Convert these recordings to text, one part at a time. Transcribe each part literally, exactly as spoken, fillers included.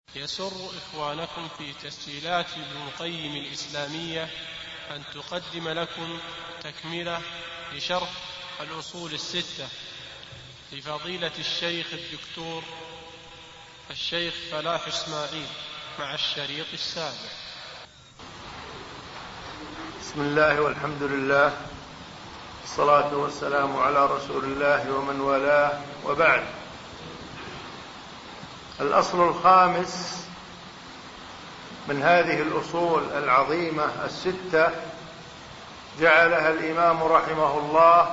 يسر إخوانكم في تسجيلات ابن القيم الإسلامية أن تقدم لكم تكملة لشرح الأصول الستة لفضيلة الشيخ الدكتور الشيخ فلاح إسماعيل مع الشريط السابع. بسم الله والحمد لله، الصلاة والسلام على رسول الله ومن والاه، وبعد. الأصل الخامس من هذه الأصول العظيمة الستة جعلها الإمام رحمه الله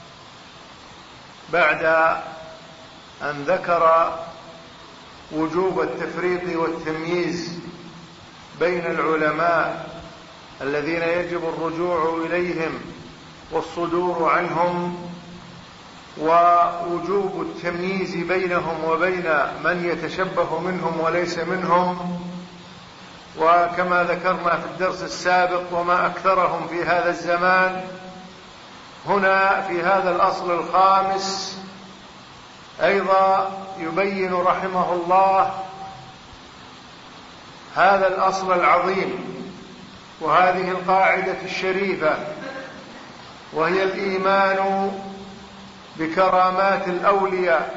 بعد أن ذكر وجوب التفريق والتمييز بين العلماء الذين يجب الرجوع إليهم والصدور عنهم، ووجوب التمييز بينهم وبين من يتشبه منهم وليس منهم. وكما ذكرنا في الدرس السابق وما أكثرهم في هذا الزمان، هنا في هذا الأصل الخامس أيضا يبين رحمه الله هذا الأصل العظيم وهذه القاعدة الشريفة، وهي الإيمان بكرامات الأولياء،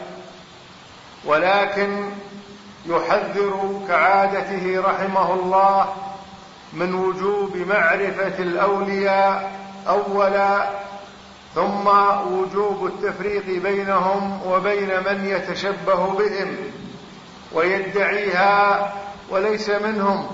ولكن يحذر كعادته رحمه الله من وجوب معرفة الأولياء أولا، ثم وجوب التفريق بينهم وبين من يتشبه بهم ويدعيها وليس منهم.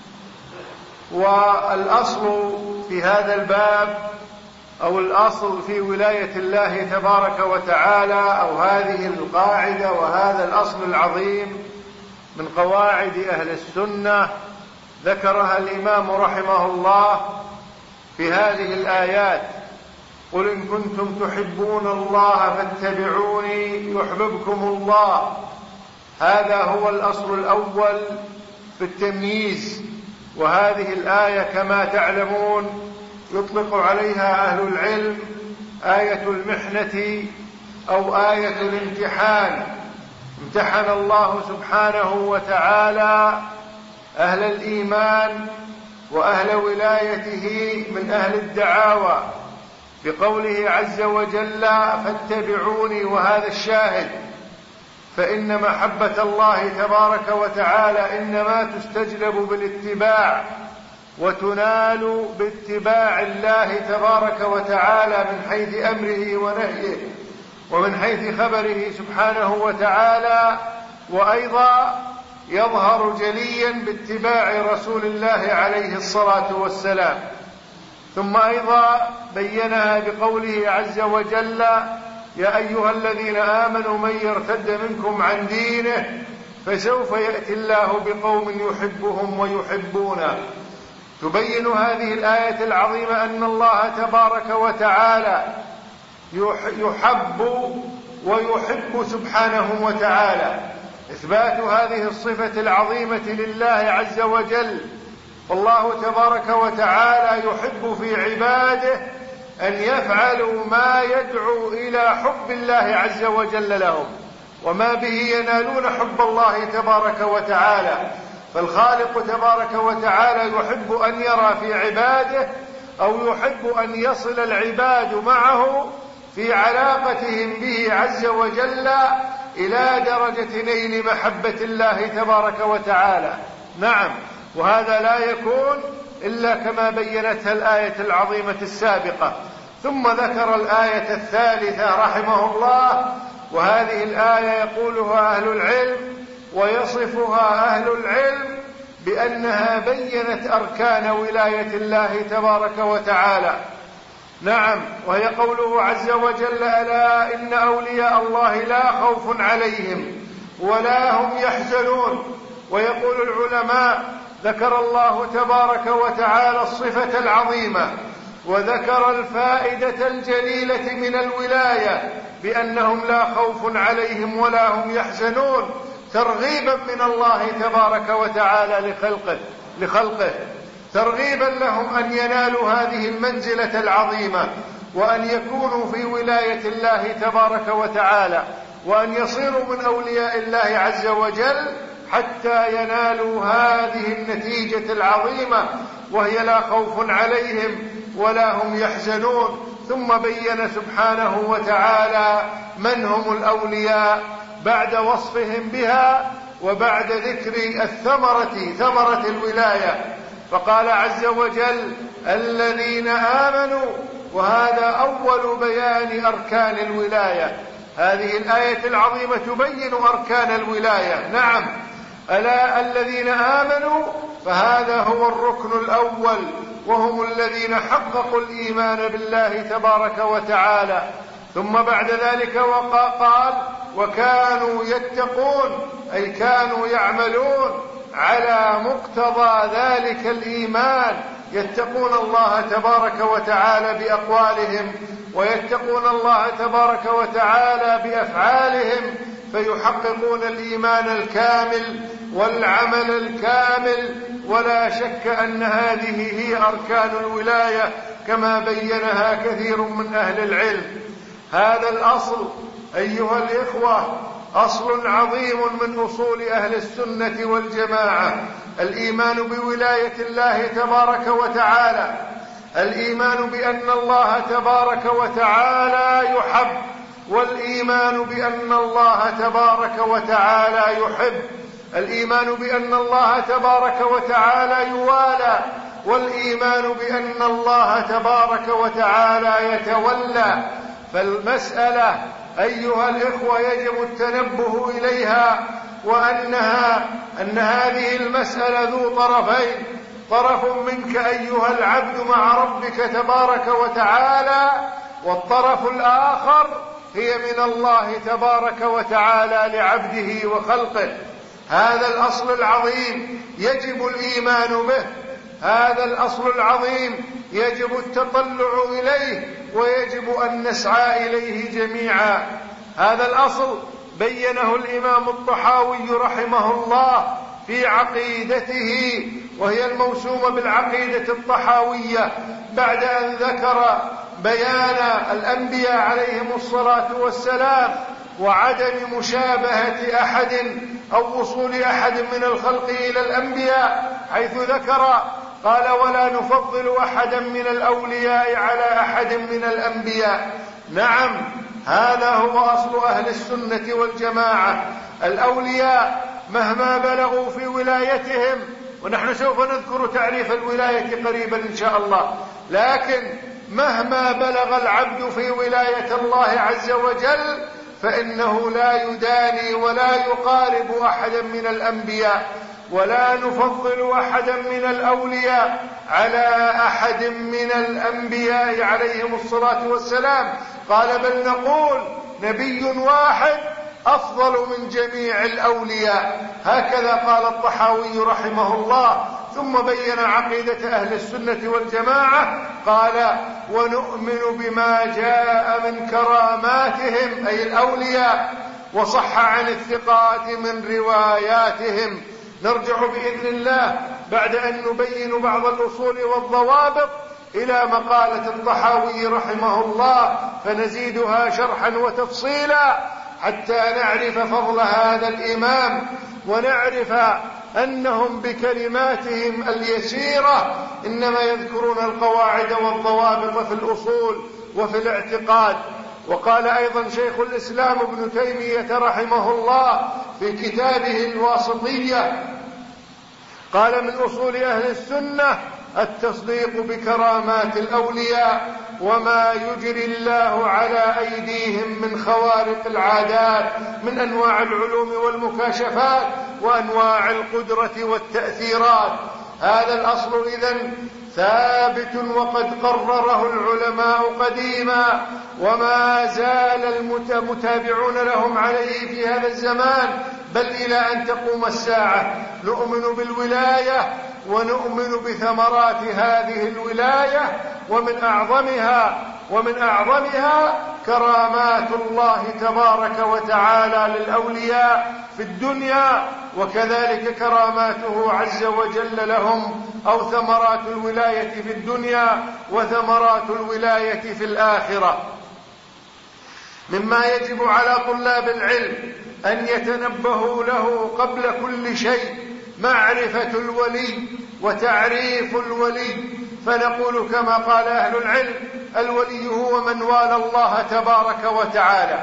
والأصل في هذا الباب أو الأصل في ولاية الله تبارك وتعالى، أو هذه القاعدة وهذا الأصل العظيم من قواعد أهل السنة، ذكرها الإمام رحمه الله في هذه الآيات: قل إن كنتم تحبون الله فاتبعوني يحببكم الله. هذا هو الأصل الأول في التمييز. وهذه الآية كما تعلمون يطلق عليها أهل العلم آية المحنة أو آية الامتحان. امتحن الله سبحانه وتعالى أهل الإيمان وأهل ولايته من أهل الدعاوى بقوله عز وجل: فاتبعوني. وهذا الشاهد، فإن محبة الله تبارك وتعالى إنما تستجلب بالاتباع، وتنال باتباع الله تبارك وتعالى من حيث أمره ونهيه ومن حيث خبره سبحانه وتعالى، وأيضا يظهر جليا باتباع رسول الله عليه الصلاة والسلام. ثم أيضا بينها بقوله عز وجل: يا أيها الذين آمنوا من يرتد منكم عن دينه فسوف يأتي الله بقوم يحبهم ويحبونه. تبين هذه الآية العظيمة أن الله تبارك وتعالى يحب ويحب سبحانه وتعالى، إثبات هذه الصفة العظيمة لله عز وجل. والله تبارك وتعالى يحب في عباده أن يفعلوا ما يدعو إلى حب الله عز وجل لهم، وما به ينالون حب الله تبارك وتعالى. فالخالق تبارك وتعالى يحب أن يرى في عباده أو يحب أن يصل العباد معه في علاقتهم به عز وجل إلى درجة نيل محبة الله تبارك وتعالى. نعم، وهذا لا يكون إلا كما بينتها الآية العظيمة السابقة. ثم ذكر الآية الثالثة رحمه الله، وهذه الآية يقولها أهل العلم ويصفها أهل العلم بأنها بينت أركان ولاية الله تبارك وتعالى. نعم، وهي قوله عز وجل: ألا إن أولياء الله لا خوف عليهم ولا هم يحزنون. ويقول العلماء: ذكر الله تبارك وتعالى الصفة العظيمة وذكر الفائدة الجليلة من الولاية بأنهم لا خوف عليهم ولا هم يحزنون، ترغيبا من الله تبارك وتعالى لخلقه لخلقه ترغيبا لهم أن ينالوا هذه المنزلة العظيمة، وأن يكونوا في ولاية الله تبارك وتعالى، وأن يصيروا من أولياء الله عز وجل، حتى ينالوا هذه النتيجة العظيمة، وهي لا خوف عليهم ولا هم يحزنون. ثم بين سبحانه وتعالى من هم الأولياء بعد وصفهم بها وبعد ذكر الثمرة ثمرة الولاية، فقال عز وجل: الذين آمنوا، وهذا أول بيان أركان الولاية. هذه الآية العظيمة تبين أركان الولاية. نعم، ألا الذين آمنوا، فهذا هو الركن الأول، وهم الذين حققوا الإيمان بالله تبارك وتعالى. ثم بعد ذلك وقال: وكانوا يتقون، أي كانوا يعملون على مقتضى ذلك الإيمان، يتقون الله تبارك وتعالى بأقوالهم، ويتقون الله تبارك وتعالى بأفعالهم، فيحققون الإيمان الكامل والعمل الكامل. ولا شك أن هذه هي أركان الولاية كما بينها كثير من أهل العلم. هذا الأصل أيها الإخوة أصل عظيم من أصول أهل السنة والجماعة، الإيمان بولاية الله تبارك وتعالى، الإيمان بأن الله تبارك وتعالى يحب، والإيمان بأن الله تبارك وتعالى يحب، الإيمان بأن الله تبارك وتعالى يوالى، والإيمان بأن الله تبارك وتعالى يتولى. فالمسألة أيها الإخوة يجب التنبه إليها، وأنها أن هذه المسألة ذو طرفين: طرف منك أيها العبد مع ربك تبارك وتعالى، والطرف الآخر هي من الله تبارك وتعالى لعبده وخلقه. هذا الأصل العظيم يجب الإيمان به، هذا الأصل العظيم يجب التطلع إليه، ويجب أن نسعى إليه جميعا. هذا الأصل بينه الإمام الطحاوي رحمه الله في عقيدته، وهي الموسومة بالعقيدة الطحاوية، بعد أن ذكر بيان الأنبياء عليهم الصلاة والسلام وعدم مشابهة أحد أو وصول أحد من الخلق إلى الأنبياء، حيث ذكر قال: ولا نفضل أحدا من الأولياء على أحد من الأنبياء. نعم، هذا هو أصل أهل السنة والجماعة. الأولياء مهما بلغوا في ولايتهم، ونحن سوف نذكر تعريف الولاية قريبا إن شاء الله، لكن مهما بلغ العبد في ولاية الله عز وجل فإنه لا يداني ولا يقارب أحدا من الأنبياء، ولا نفضل أحدا من الأولياء على أحد من الأنبياء عليهم الصلاة والسلام. قال: بل نقول نبي واحد أفضل من جميع الأولياء. هكذا قال الطحاوي رحمه الله. ثم بين عقيدة أهل السنة والجماعة، قال: ونؤمن بما جاء من كراماتهم، أي الأولياء، وصح عن الثقات من رواياتهم. نرجع بإذن الله بعد أن نبين بعض الأصول والضوابط إلى مقالة الطحاوي رحمه الله، فنزيدها شرحا وتفصيلا حتى نعرف فضل هذا الإمام، ونعرف أنهم بكلماتهم اليسيرة إنما يذكرون القواعد والضوابط في الأصول وفي الاعتقاد. وقال أيضا شيخ الإسلام ابن تيمية رحمه الله في كتابه الواسطية، قال: من أصول أهل السنة التصديق بكرامات الأولياء وما يجري الله على أيديهم من خوارق العادات من أنواع العلوم والمكاشفات وأنواع القدرة والتأثيرات. هذا الأصل إذن ثابت وقد قرره العلماء قديما، وما زال المتابعون لهم عليه في هذا الزمان، بل إلى أن تقوم الساعة. نؤمن بالولاية ونؤمن بثمرات هذه الولاية، ومن أعظمها ومن أعظمها كرامات الله تبارك وتعالى للأولياء في الدنيا، وكذلك كراماته عز وجل لهم، أو ثمرات الولاية في الدنيا وثمرات الولاية في الآخرة. مما يجب على طلاب العلم أن يتنبهوا له قبل كل شيء معرفة الولي وتعريف الولي. فنقول كما قال أهل العلم: الولي هو من والى الله تبارك وتعالى.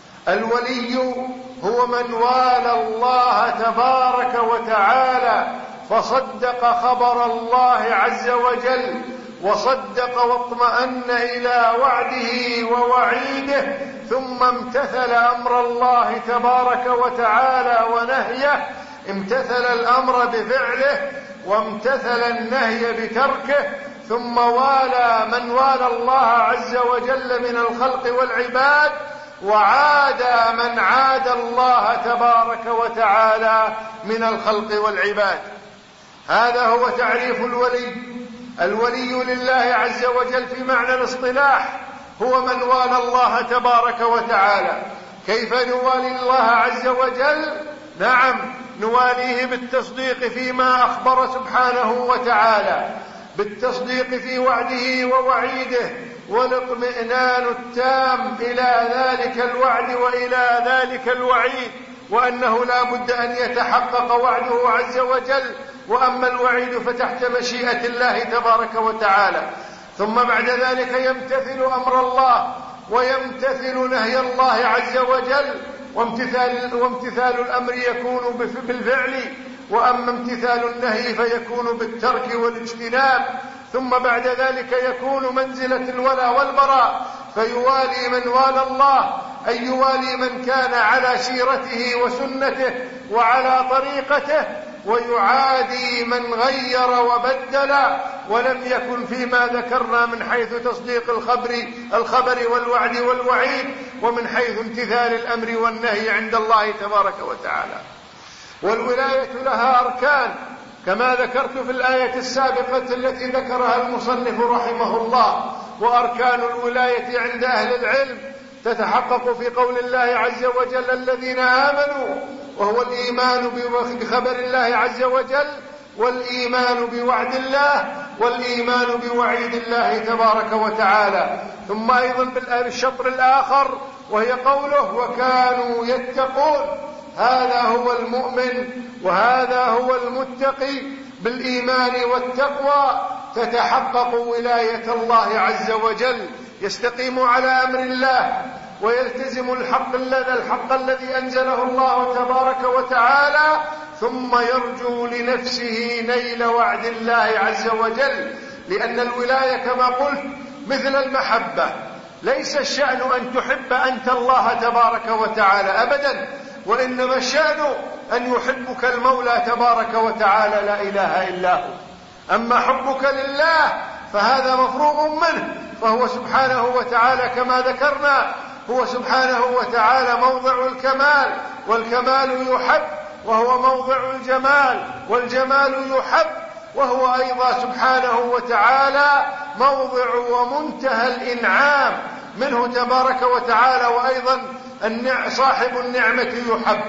الولي هو من والى الله تبارك وتعالى فصدق خبر الله عز وجل، وصدق واطمأن إلى وعده ووعيده، ثم امتثل أمر الله تبارك وتعالى ونهيه، امتثل الأمر بفعله وامتثل النهي بتركه، ثم والى من والى الله عز وجل من الخلق والعباد، وعاد من عاد الله تبارك وتعالى من الخلق والعباد. هذا هو تعريف الولي. الولي لله عز وجل في معنى الاصطلاح هو من والى الله تبارك وتعالى. كيف نوالي الله عز وجل؟ نعم، نواليه بالتصديق فيما أخبر سبحانه وتعالى، بالتصديق في وعده ووعيده، والاطمئنان التام إلى ذلك الوعد وإلى ذلك الوعيد، وأنه لا بد أن يتحقق وعده عز وجل، وأما الوعيد فتحت مشيئة الله تبارك وتعالى. ثم بعد ذلك يمتثل أمر الله ويمتثل نهي الله عز وجل، وامتثال, وامتثال الأمر يكون بالفعل، وأما امتثال النهي فيكون بالترك والاجتناب. ثم بعد ذلك يكون منزلة الولاء والبراء، فيوالي من والى الله، أي يوالي من كان على سيرته وسنته وعلى طريقته، ويعادي من غير وبدل ولم يكن فيما ذكرنا من حيث تصديق الخبر, الخبر والوعد والوعيد، ومن حيث امتثال الأمر والنهي عند الله تبارك وتعالى. والولاية لها أركان كما ذكرت في الآية السابقة التي ذكرها المصنف رحمه الله. وأركان الولاية عند أهل العلم تتحقق في قول الله عز وجل: الذين آمنوا، وهو الإيمان بخبر الله عز وجل، والإيمان بوعد الله، والإيمان بوعيد الله تبارك وتعالى. ثم أيضا بالشطر الآخر وهي قوله: وكانوا يتقون. هذا هو المؤمن وهذا هو المتقي. بالإيمان والتقوى تتحقق ولاية الله عز وجل، يستقيم على أمر الله ويلتزم الحق الذي الحق الذي أنزله الله تبارك وتعالى، ثم يرجو لنفسه نيل وعد الله عز وجل. لأن الولاية كما قلت مثل المحبة، ليس الشأن أن تحب أنت الله تبارك وتعالى أبدا، وإنما الشأن أن يحبك المولى تبارك وتعالى لا إله إلا هو. أما حبك لله فهذا مفروغ منه، فهو سبحانه وتعالى كما ذكرنا هو سبحانه وتعالى موضع الكمال، والكمال يحب، وهو موضع الجمال، والجمال يحب، وهو أيضا سبحانه وتعالى موضع ومنتهى الإنعام منه تبارك وتعالى، وأيضا صاحب النعمة يحب.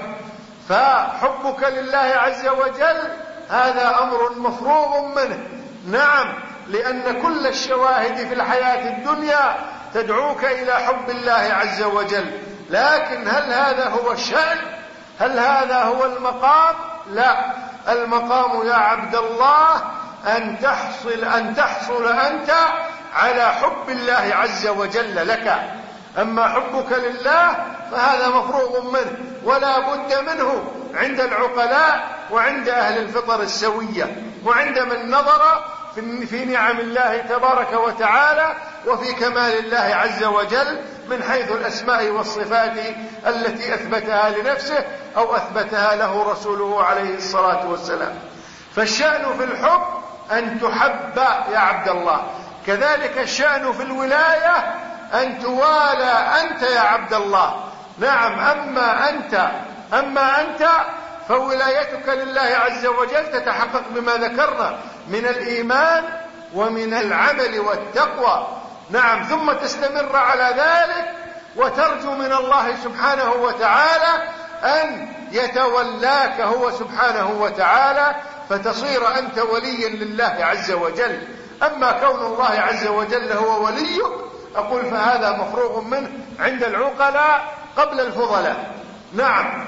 فحبك لله عز وجل هذا أمر مفروغ منه. نعم، لأن كل الشواهد في الحياة الدنيا تدعوك إلى حب الله عز وجل، لكن هل هذا هو الشأن؟ هل هذا هو المقام؟ لا، المقام يا عبد الله أن تحصل, أن تحصل أنت على حب الله عز وجل لك. أما حبك لله فهذا مفروغ منه ولا بد منه عند العقلاء وعند أهل الفطر السوية، وعند من نظر في نعم الله تبارك وتعالى وفي كمال الله عز وجل من حيث الأسماء والصفات التي أثبتها لنفسه أو أثبتها له رسوله عليه الصلاة والسلام. فالشأن في الحب أن تحب يا عبد الله، كذلك الشأن في الولاية أن توالى أنت يا عبد الله. نعم، أما أنت أما أنت فولايتك لله عز وجل تتحقق بما ذكرنا من الإيمان ومن العمل والتقوى. نعم، ثم تستمر على ذلك وترجو من الله سبحانه وتعالى أن يتولاك هو سبحانه وتعالى، فتصير أنت وليا لله عز وجل. أما كون الله عز وجل هو وليك أقول فهذا مفروغ منه عند العقلاء قبل الفضلاء. نعم.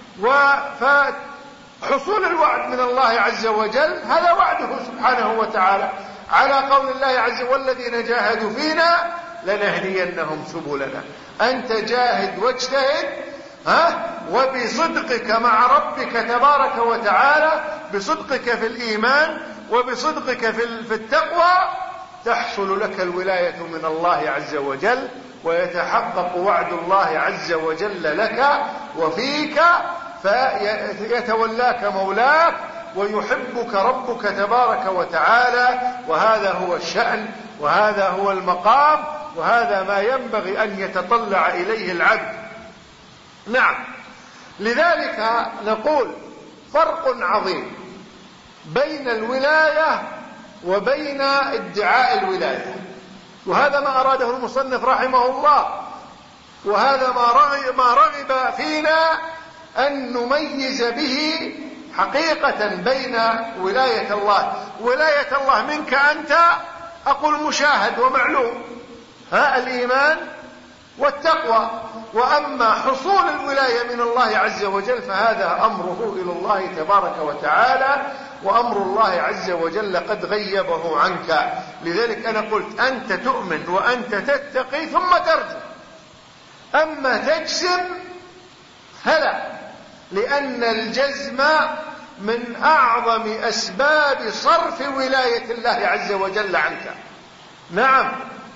فحصول الوعد من الله عز وجل هذا وعده سبحانه وتعالى، على قول الله عز وجل: والذين جاهدوا فينا لنهدينهم سبلنا. أنت جاهد واجتهد، ها، وبصدقك مع ربك تبارك وتعالى، بصدقك في الإيمان وبصدقك في التقوى، تحصل لك الولاية من الله عز وجل، ويتحقق وعد الله عز وجل لك وفيك، فيتولاك مولاك ويحبك ربك تبارك وتعالى. وهذا هو الشأن، وهذا هو المقام، وهذا ما ينبغي أن يتطلع إليه العبد. نعم. لذلك نقول فرق عظيم بين الولاية وبين ادعاء الولاية، وهذا ما أراده المصنف رحمه الله، وهذا ما رغب, ما رغب فينا أن نميز به حقيقة بين ولاية الله. ولاية الله منك أنت أقول مشاهد ومعلوم، ها، الإيمان والتقوى. وأما حصول الولاية من الله عز وجل فهذا أمره إلى الله تبارك وتعالى، وأمر الله عز وجل قد غيبه عنك. لذلك أنا قلت أنت تؤمن وأنت تتقي ثم ترجو، أما تجزم فلا، لأن الجزم من أعظم أسباب صرف ولاية الله عز وجل عنك. نعم.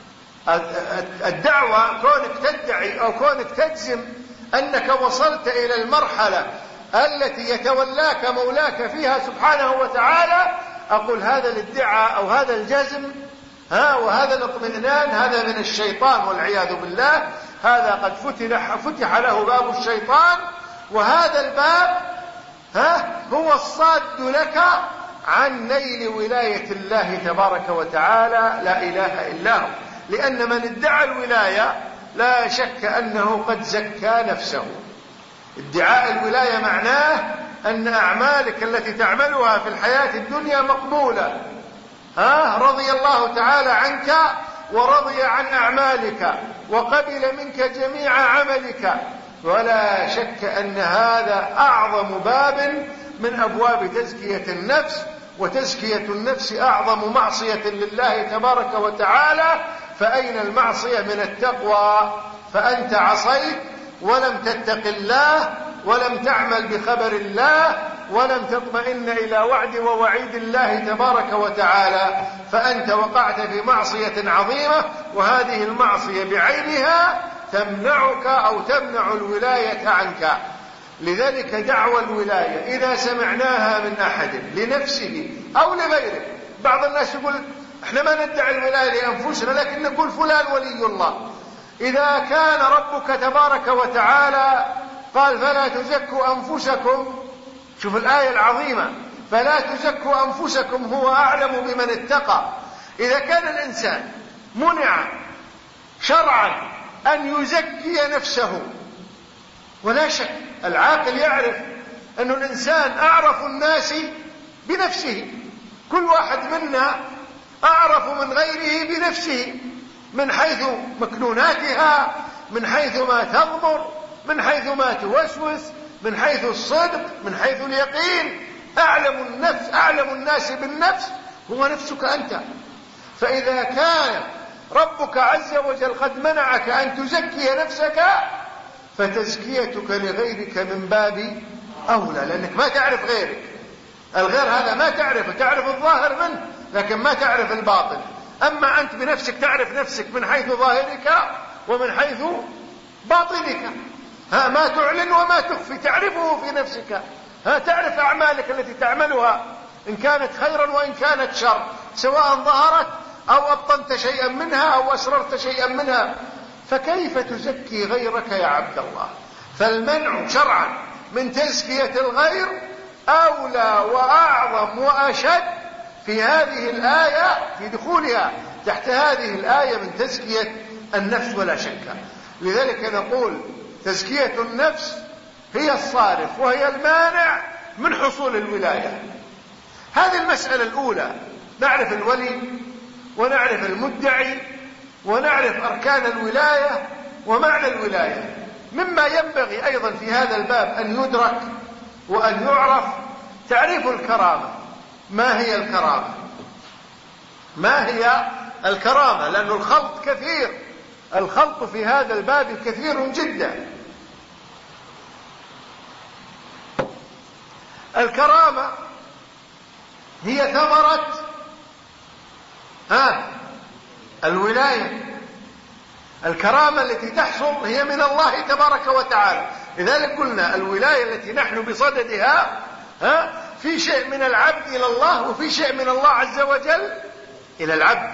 الدعوة كونك تدعي أو كونك تجزم أنك وصلت إلى المرحلة التي يتولاك مولاك فيها سبحانه وتعالى، أقول هذا الادعاء أو هذا الجزم، ها، وهذا الاطمئنان، هذا من الشيطان والعياذ بالله. هذا قد فتح, فتح له باب الشيطان، وهذا الباب، ها، هو الصاد لك عن نيل ولاية الله تبارك وتعالى لا إله إلا هو. لأن من ادعى الولاية لا شك أنه قد زكى نفسه. ادعاء الولاية معناه أن أعمالك التي تعملها في الحياة الدنيا مقبولة، ها، رضي الله تعالى عنك ورضي عن أعمالك وقبل منك جميع عملك. ولا شك أن هذا أعظم باب من أبواب تزكية النفس، وتزكية النفس أعظم معصية لله تبارك وتعالى. فأين المعصية من التقوى؟ فأنت عصيت ولم تتق الله، ولم تعمل بخبر الله، ولم تطمئن إلى وعد ووعيد الله تبارك وتعالى، فأنت وقعت في معصية عظيمة، وهذه المعصية بعينها تمنعك أو تمنع الولاية عنك. لذلك دعوى الولاية إذا سمعناها من أحد لنفسه أو لغيره، بعض الناس يقول احنا ما ندعي الولاية لأنفسنا لكن نقول فلان ولي الله. إذا كان ربك تبارك وتعالى قال فلا تزكوا أنفسكم، شوف الآية العظيمة، فلا تزكوا أنفسكم هو أعلم بمن اتقى. إذا كان الإنسان منع شرعا أن يزكي نفسه، ولا شك العاقل يعرف أن الإنسان أعرف الناس بنفسه، كل واحد منا أعرف من غيره بنفسه، من حيث مكنوناتها، من حيث ما تضمر، من حيث ما توسوس، من حيث الصدق، من حيث اليقين. أعلم النفس أعلم الناس بالنفس هو نفسك أنت. فإذا كان ربك عز وجل قد منعك أن تزكي نفسك، فتزكيتك لغيرك من باب أولى، لأنك ما تعرف غيرك. الغير هذا ما تعرفه، تعرف الظاهر منه لكن ما تعرف الباطن. أما أنت بنفسك تعرف نفسك من حيث ظاهرك ومن حيث باطنك، ها، ما تعلن وما تخفي تعرفه في نفسك، ها، تعرف أعمالك التي تعملها إن كانت خيرا وإن كانت شر، سواء ظهرت أو أبطنت شيئا منها أو أسررت شيئا منها. فكيف تزكي غيرك يا عبد الله؟ فالمنع شرعا من تزكية الغير أولى وأعظم وأشد في هذه الآية، في دخولها تحت هذه الآية من تزكية النفس ولا شك. لذلك نقول تزكية النفس هي الصارف وهي المانع من حصول الولاية. هذه المسألة الأولى، نعرف الولي ونعرف المدعي ونعرف أركان الولاية ومعنى الولاية. مما ينبغي أيضا في هذا الباب أن يدرك وأن يعرف تعريف الكرامة. ما هي الكرامة؟ ما هي الكرامة؟ لأن الخلط كثير، الخلط في هذا الباب كثير جدا. الكرامة هي ثمرة ها الولاية. الكرامة التي تحصل هي من الله تبارك وتعالى. لذلك قلنا الولاية التي نحن بصددها ها في شيء من العبد إلى الله، وفي شيء من الله عز وجل إلى العبد.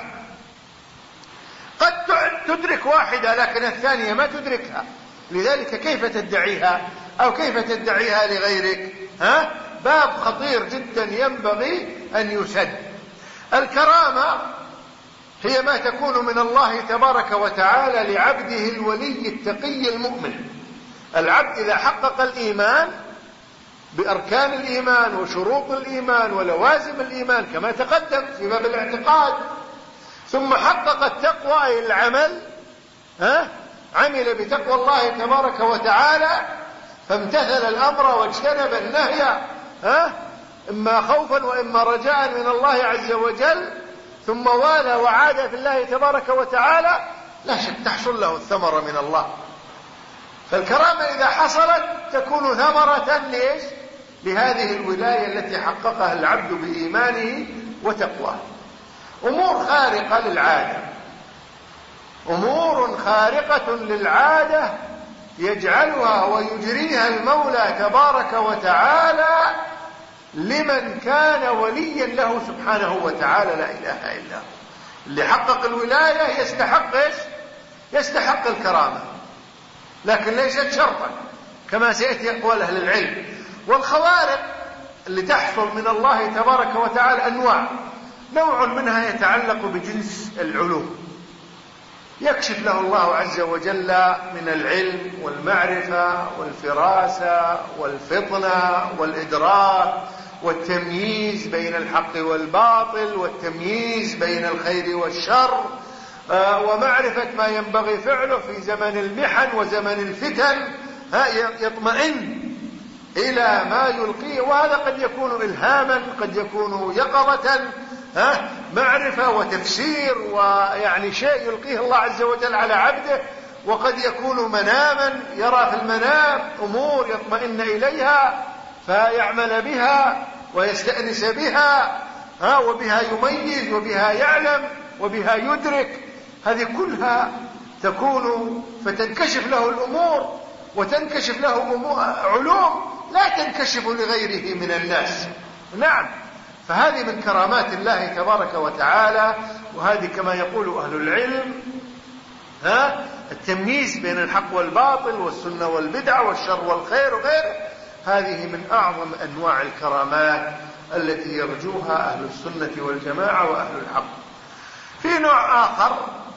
قد تدرك واحدة لكن الثانية ما تدركها، لذلك كيف تدعيها أو كيف تدعيها لغيرك؟ ها باب خطير جدا ينبغي أن يسد. الكرامة هي ما تكون من الله تبارك وتعالى لعبده الولي التقي المؤمن. العبد إذا حقق الإيمان بأركان الإيمان وشروط الإيمان ولوازم الإيمان كما تقدم في باب الاعتقاد، ثم حقق التقوى أي العمل، ها عمل بتقوى الله تبارك وتعالى فامتثل الأمر واجتنب النهي، ها إما خوفا وإما رجاء من الله عز وجل، ثم والى وعاد في الله تبارك وتعالى، لا شك تحصل له الثمرة من الله. فالكرامة إذا حصلت تكون ثمرة ليش؟ لهذه الولاية التي حققها العبد بإيمانه وتقواه. أمور خارقة للعادة، أمور خارقة للعادة يجعلها ويجريها المولى تبارك وتعالى لمن كان وليا له سبحانه وتعالى، لا إله إلا هو. اللي حقق الولاية يستحق إيش؟ يستحق الكرامة، لكن ليست شرطا كما سيأتي أقوال أهل العلم. والخوارق اللي تحصل من الله تبارك وتعالى أنواع. نوع منها يتعلق بجنس العلوم، يكشف له الله عز وجل من العلم والمعرفة والفراسة والفطنة والإدراك والتمييز بين الحق والباطل والتمييز بين الخير والشر، ومعرفة ما ينبغي فعله في زمن المحن وزمن الفتن، يطمئن إلى ما يلقيه. وهذا قد يكون إلهاما، قد يكون يقظة، ها معرفة وتفسير، ويعني شيء يلقيه الله عز وجل على عبده. وقد يكون مناما، يرى في المنام أمور يطمئن إليها فيعمل بها ويستأنس بها، ها وبها يميز وبها يعلم وبها يدرك. هذه كلها تكون فتنكشف له الأمور وتنكشف له علوم لا تنكشف لغيره من الناس. نعم، فهذه من كرامات الله تبارك وتعالى. وهذه كما يقول أهل العلم ها التمييز بين الحق والباطل والسنة والبدعة والشر والخير وغيره. هذه من أعظم أنواع الكرامات التي يرجوها أهل السنة والجماعة وأهل الحق. في نوع آخر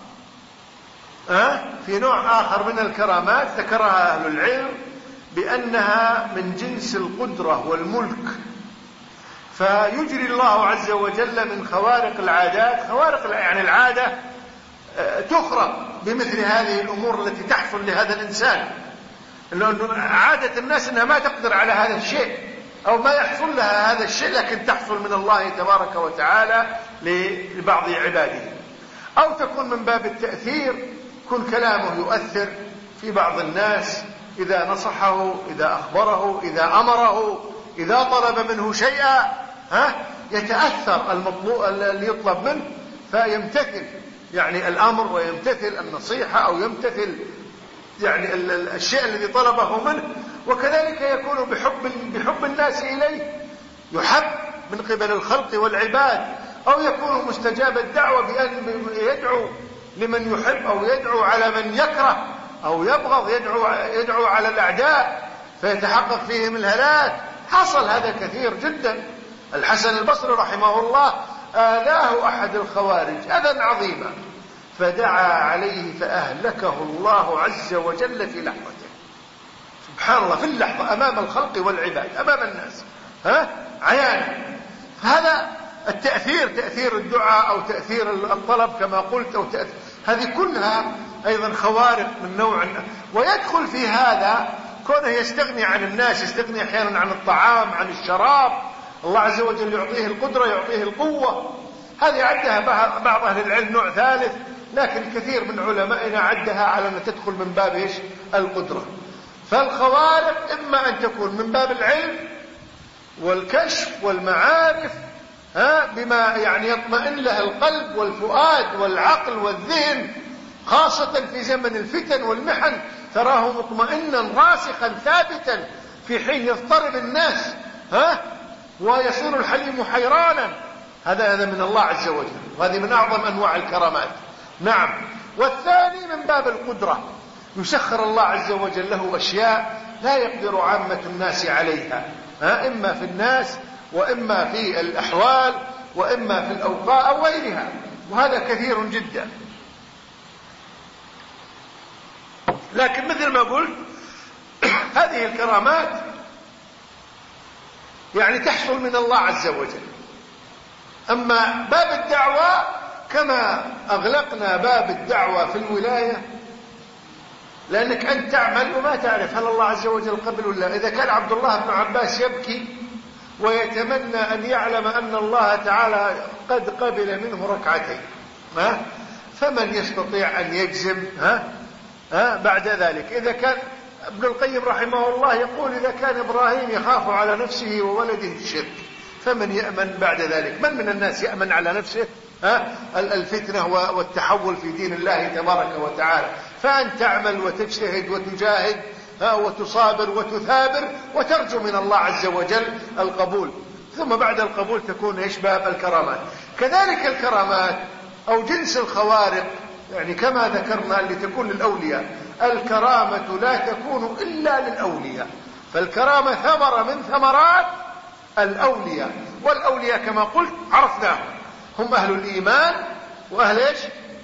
ها في نوع آخر من الكرامات ذكرها أهل العلم بأنها من جنس القدرة والملك. فيجري الله عز وجل من خوارق العادات، خوارق يعني العادة تخرق بمثل هذه الأمور التي تحصل لهذا الإنسان. لأنه عادة الناس أنها ما تقدر على هذا الشيء أو ما يحصل لها هذا الشيء، لكن تحصل من الله تبارك وتعالى لبعض عباده. أو تكون من باب التأثير، كل كلامه يؤثر في بعض الناس، إذا نصحه، إذا أخبره، إذا أمره، إذا طلب منه شيئا، ها يتأثر المطلوب اللي يطلب منه فيمتثل يعني الأمر ويمتثل النصيحة أو يمتثل يعني الشيء الذي طلبه منه. وكذلك يكون بحب بحب الناس إليه، يحب من قبل الخلق والعباد. أو يكون مستجاب الدعوة بأن يدعو لمن يحب أو يدعو على من يكره أو يبغض، يدعو يدعو على الأعداء فيتحقق فيهم الهلاك. حصل هذا كثير جدا. الحسن البصري رحمه الله آذاه أحد الخوارج أذى عظيما فدعا عليه فأهلكه الله عز وجل في لحظته. سبحان الله، في اللحظة أمام الخلق والعباد، أمام الناس، ها عيانا. هذا التأثير، تأثير الدعاء أو تأثير الطلب كما قلت، أو تأثير هذه كلها أيضا خوارق من نوع، ويدخل في هذا كونه يستغني عن الناس، يستغني أحيانا عن الطعام، عن الشراب، الله عز وجل يعطيه القدرة، يعطيه القوة. هذه عدها بعض أهل العلم نوع ثالث، لكن كثير من علمائنا عدها على أن تدخل من باب إيش؟ القدرة. فالخوارق إما أن تكون من باب العلم والكشف والمعارف، ها بما يعني يطمئن له القلب والفؤاد والعقل والذهن، خاصة في زمن الفتن والمحن تراه مطمئنا راسخا ثابتا، في حين يضطرب الناس ها ويصير الحليم حيرانا. هذا هذا من الله عز وجل، وهذه من أعظم أنواع الكرامات. نعم. والثاني من باب القدرة، يسخر الله عز وجل له أشياء لا يقدر عامة الناس عليها، ها إما في الناس وإما في الأحوال وإما في الأوقات أو غيرها، وهذا كثير جدا. لكن مثل ما قلت هذه الكرامات يعني تحصل من الله عز وجل. أما باب الدعوة كما أغلقنا باب الدعوة في الولاية، لأنك أنت تعمل وما تعرف هل الله عز وجل قبل ولا. إذا كان عبد الله بن عباس يبكي ويتمنى أن يعلم أن الله تعالى قد قبل منه ركعتين، ها فمن يستطيع أن يجزم ها ها بعد ذلك؟ إذا كان ابن القيم رحمه الله يقول إذا كان إبراهيم يخاف على نفسه وولده الشرك فمن يأمن بعد ذلك؟ من من الناس يأمن على نفسه ها الفتنة والتحول في دين الله تبارك وتعالى؟ فأن تعمل وتجتهد وتجاهد وتصابر وتثابر وترجو من الله عز وجل القبول، ثم بعد القبول تكون إيش؟ باب الكرامات. كذلك الكرامات أو جنس الخوارق، يعني كما ذكرنا اللي تكون للأولياء، الكرامة لا تكون إلا للأولياء، فالكرامة ثمرة من ثمرات الأولياء، والأولياء كما قلت عرفناهم هم أهل الإيمان وأهل إيش؟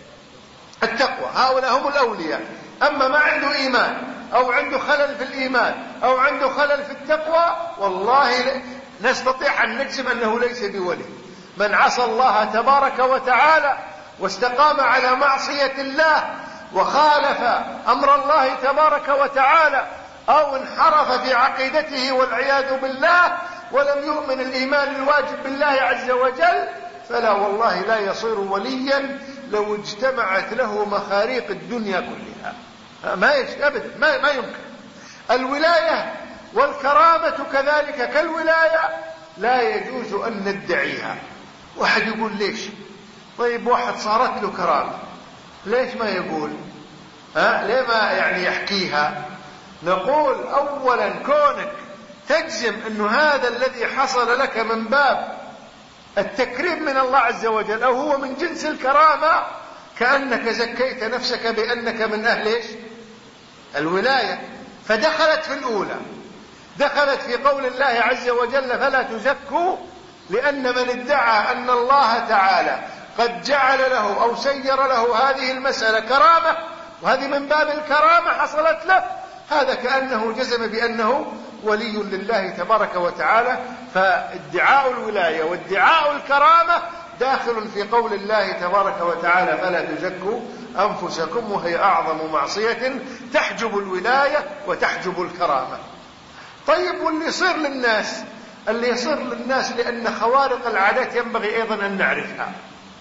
التقوى، هؤلاء هم الأولياء. أما ما عنده إيمان أو عنده خلل في الإيمان أو عنده خلل في التقوى، والله نستطيع أن نجزم أنه ليس بولي. من عصى الله تبارك وتعالى واستقام على معصية الله وخالف أمر الله تبارك وتعالى أو انحرف في عقيدته والعياذ بالله ولم يؤمن الإيمان الواجب بالله عز وجل، فلا والله لا يصير وليا لو اجتمعت له مخاريق الدنيا كلها، ما أبدا ما, ما يمكن. الولاية والكرامة كذلك كالولاية لا يجوز أن ندعيها. واحد يقول ليش؟ طيب واحد صارت له كرامة ليش ما يقول؟ ها ليه ما يعني يحكيها؟ نقول أولا كونك تجزم أنه هذا الذي حصل لك من باب التكريم من الله عز وجل أو هو من جنس الكرامة، كأنك زكيت نفسك بأنك من أهل إيش؟ الولاية، فدخلت في الأولى، دخلت في قول الله عز وجل فلا تزكوا، لأن من ادعى أن الله تعالى قد جعل له أو سير له هذه المسألة كرامة وهذه من باب الكرامة حصلت له، هذا كأنه جزم بأنه ولي لله تبارك وتعالى. فادعاء الولاية وادعاء الكرامة داخل في قول الله تبارك وتعالى فلا تزكوا أنفسكم، وهي أعظم معصية تحجب الولاية وتحجب الكرامة. طيب واللي يصير للناس؟ اللي يصير للناس لأن خوارق العادات ينبغي أيضا أن نعرفها.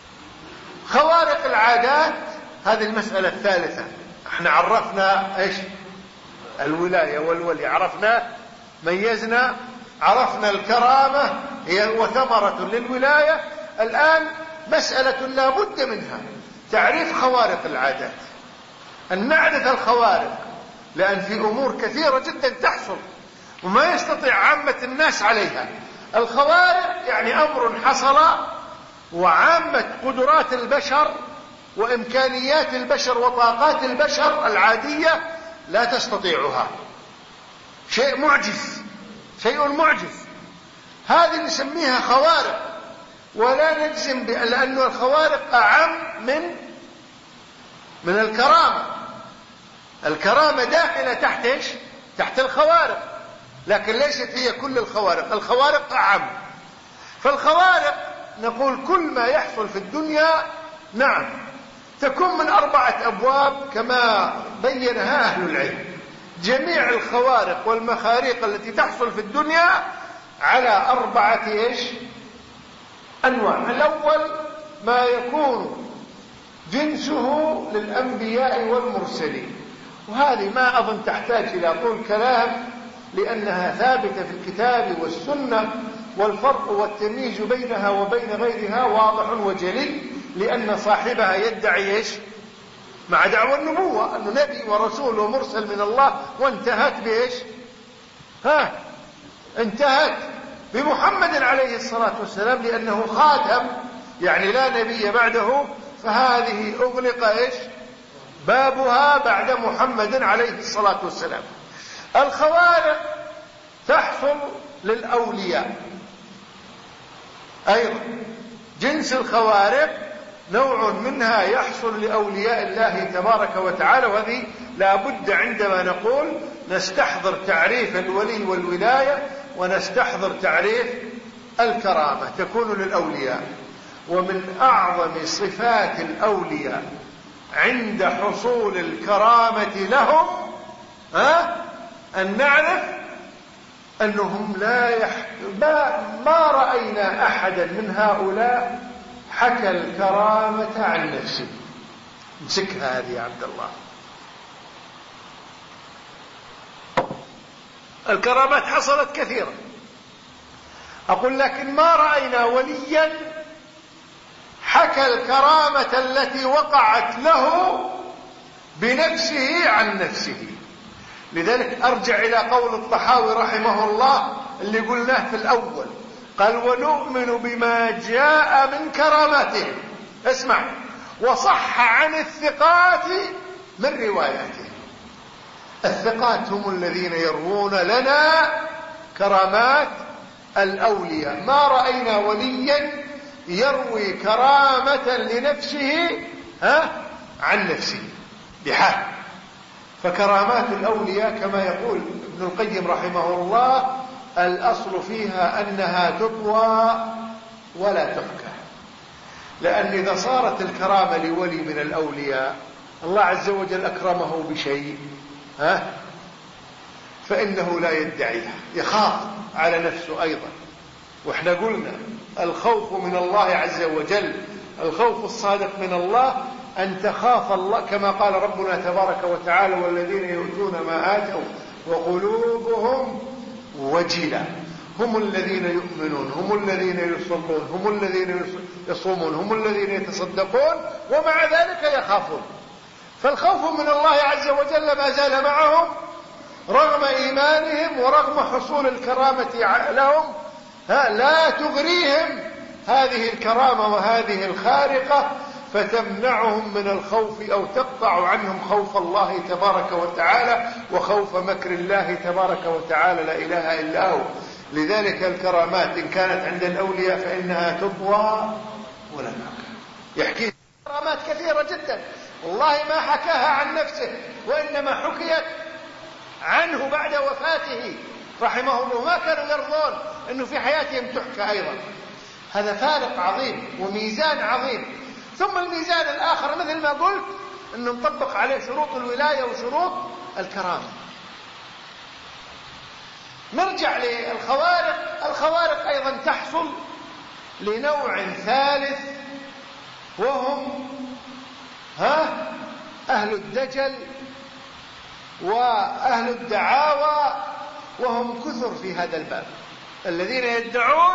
خوارق العادات هذه المسألة الثالثة. احنا عرفنا ايش؟ الولاية والولي، عرفنا ميزنا، عرفنا الكرامة هي وثمرة للولاية. الآن مسألة لا بد منها تعريف خوارق العادات، أن نعرف الخوارق، لأن في أمور كثيرة جدا تحصل وما يستطيع عامة الناس عليها. الخوارق يعني أمر حصل وعامة قدرات البشر وإمكانيات البشر وطاقات البشر العادية لا تستطيعها، شيء معجز، شيء معجز، هذه نسميها خوارق. ولا نجزم لأن الخوارق أعم من من الكرامة. الكرامة داخلة تحت ايش؟ تحت الخوارق، لكن ليست هي كل الخوارق، الخوارق أعم. فالخوارق نقول كل ما يحصل في الدنيا نعم تكون من أربعة أبواب كما بينها أهل العلم. جميع الخوارق والمخاريق التي تحصل في الدنيا على أربعة إيش أنواع. الأول ما يكون جنسه للأنبياء والمرسلين، وهذه ما أظن تحتاج إلى طول كلام لأنها ثابتة في الكتاب والسنة، والفرق والتمييز بينها وبين غيرها واضح وجلي، لأن صاحبها يدعي إيش مع دعوى النبوة أنه نبي ورسول ومرسل من الله، وانتهت بإيش ها انتهت بمحمد عليه الصلاة والسلام لأنه خاتم، يعني لا نبي بعده، فهذه أغلق إيش بابها بعد محمد عليه الصلاة والسلام. الخوارق تحصل للأولياء أيضا، جنس الخوارق نوع منها يحصل لأولياء الله تبارك وتعالى، وهذه لا بد عندما نقول نستحضر تعريف الولي والولاية ونستحضر تعريف الكرامة تكون للأولياء. ومن أعظم صفات الأولياء عند حصول الكرامة لهم ها أن نعرف أنهم لا يح... ما... ما رأينا أحدا من هؤلاء حكى الكرامة عن نفسه. امسك هذه يا عبد الله. الكرامات حصلت كثيرا، أقول لكن ما رأينا وليا حكى الكرامة التي وقعت له بنفسه عن نفسه. لذلك أرجع إلى قول الطحاوي رحمه الله اللي قلناه في الأول، قال ونؤمن بما جاء من كرامته، اسمع، وصح عن الثقات من رواياته. الثقات هم الذين يروون لنا كرامات الأولياء. ما رأينا وليا يروي كرامة لنفسه ها عن نفسه بحال. فكرامات الأولياء كما يقول ابن القيم رحمه الله الأصل فيها أنها تطوى ولا تحكى، لأن إذا صارت الكرامة لولي من الأولياء الله عز وجل أكرمه بشيء ها فإنه لا يدعيها، يخاف على نفسه أيضا. وإحنا قلنا الخوف من الله عز وجل، الخوف الصادق من الله أن تخاف الله، كما قال ربنا تبارك وتعالى والذين يؤتون ما آتوا وقلوبهم وجلة، هم الذين يؤمنون، هم الذين يصلون، هم الذين يصومون، هم الذين يتصدقون، ومع ذلك يخافون. فالخوف من الله عز وجل ما زال معهم رغم إيمانهم ورغم حصول الكرامة لهم. ها لا تغريهم هذه الكرامة وهذه الخارقة فتمنعهم من الخوف أو تقطع عنهم خوف الله تبارك وتعالى وخوف مكر الله تبارك وتعالى لا إله إلا هو. لذلك الكرامات إن كانت عند الأولياء فإنها تطوى ولا تحكى. يحكي كرامات كثيرة جدا والله ما حكاها عن نفسه، وإنما حكيت عنه بعد وفاته رحمه الله. ما كانوا يرضون أنه في حياتهم تحكى أيضا. هذا فارق عظيم وميزان عظيم. ثم الميزان الآخر مثل ما قلت أنه نطبق عليه شروط الولاية وشروط الكرامة. نرجع للخوارق. الخوارق أيضا تحصل لنوع ثالث وهم ها أهل الدجل وأهل الدعاوى، وهم كثر في هذا الباب الذين يدعون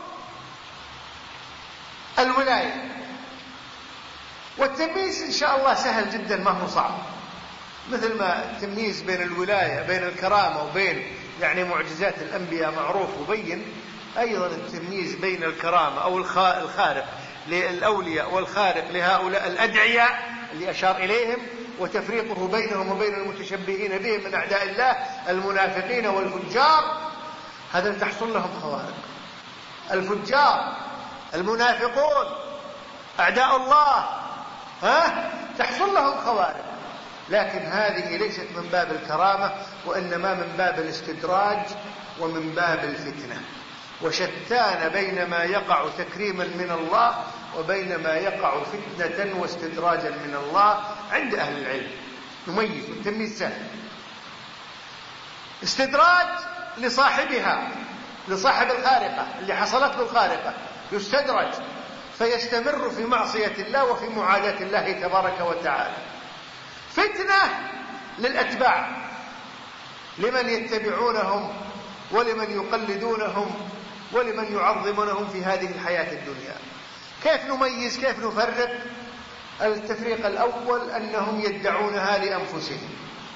الولاية. والتمييز إن شاء الله سهل جدا ما هو صعب، مثل ما التمييز بين الولاية بين الكرامة وبين يعني معجزات الأنبياء معروف وبين، أيضا التمييز بين الكرامة أو الخارق للأولياء والخارق لهؤلاء الأدعياء اللي أشار إليهم، وتفريقه بينهم وبين المتشبهين بهم من أعداء الله المنافقين والفجار، هذا تحصل لهم خوارق. الفجار المنافقون أعداء الله ها تحصل لهم خوارق، لكن هذه ليست من باب الكرامة وإنما من باب الاستدراج ومن باب الفتنة. وشتان بين ما يقع تكريما من الله وبين ما يقع فتنة واستدراجا من الله عند أهل العلم. نميز، والتمييز سهل. استدراج لصاحبها، لصاحب الخارقة اللي حصلت له الخارقة، يستدرج فيستمر في معصية الله وفي معاداة الله تبارك وتعالى. فتنة للأتباع، لمن يتبعونهم ولمن يقلدونهم ولمن يعظمونهم في هذه الحياة الدنيا. كيف نميز؟ كيف نفرق؟ التفريق الأول أنهم يدعونها لأنفسهم.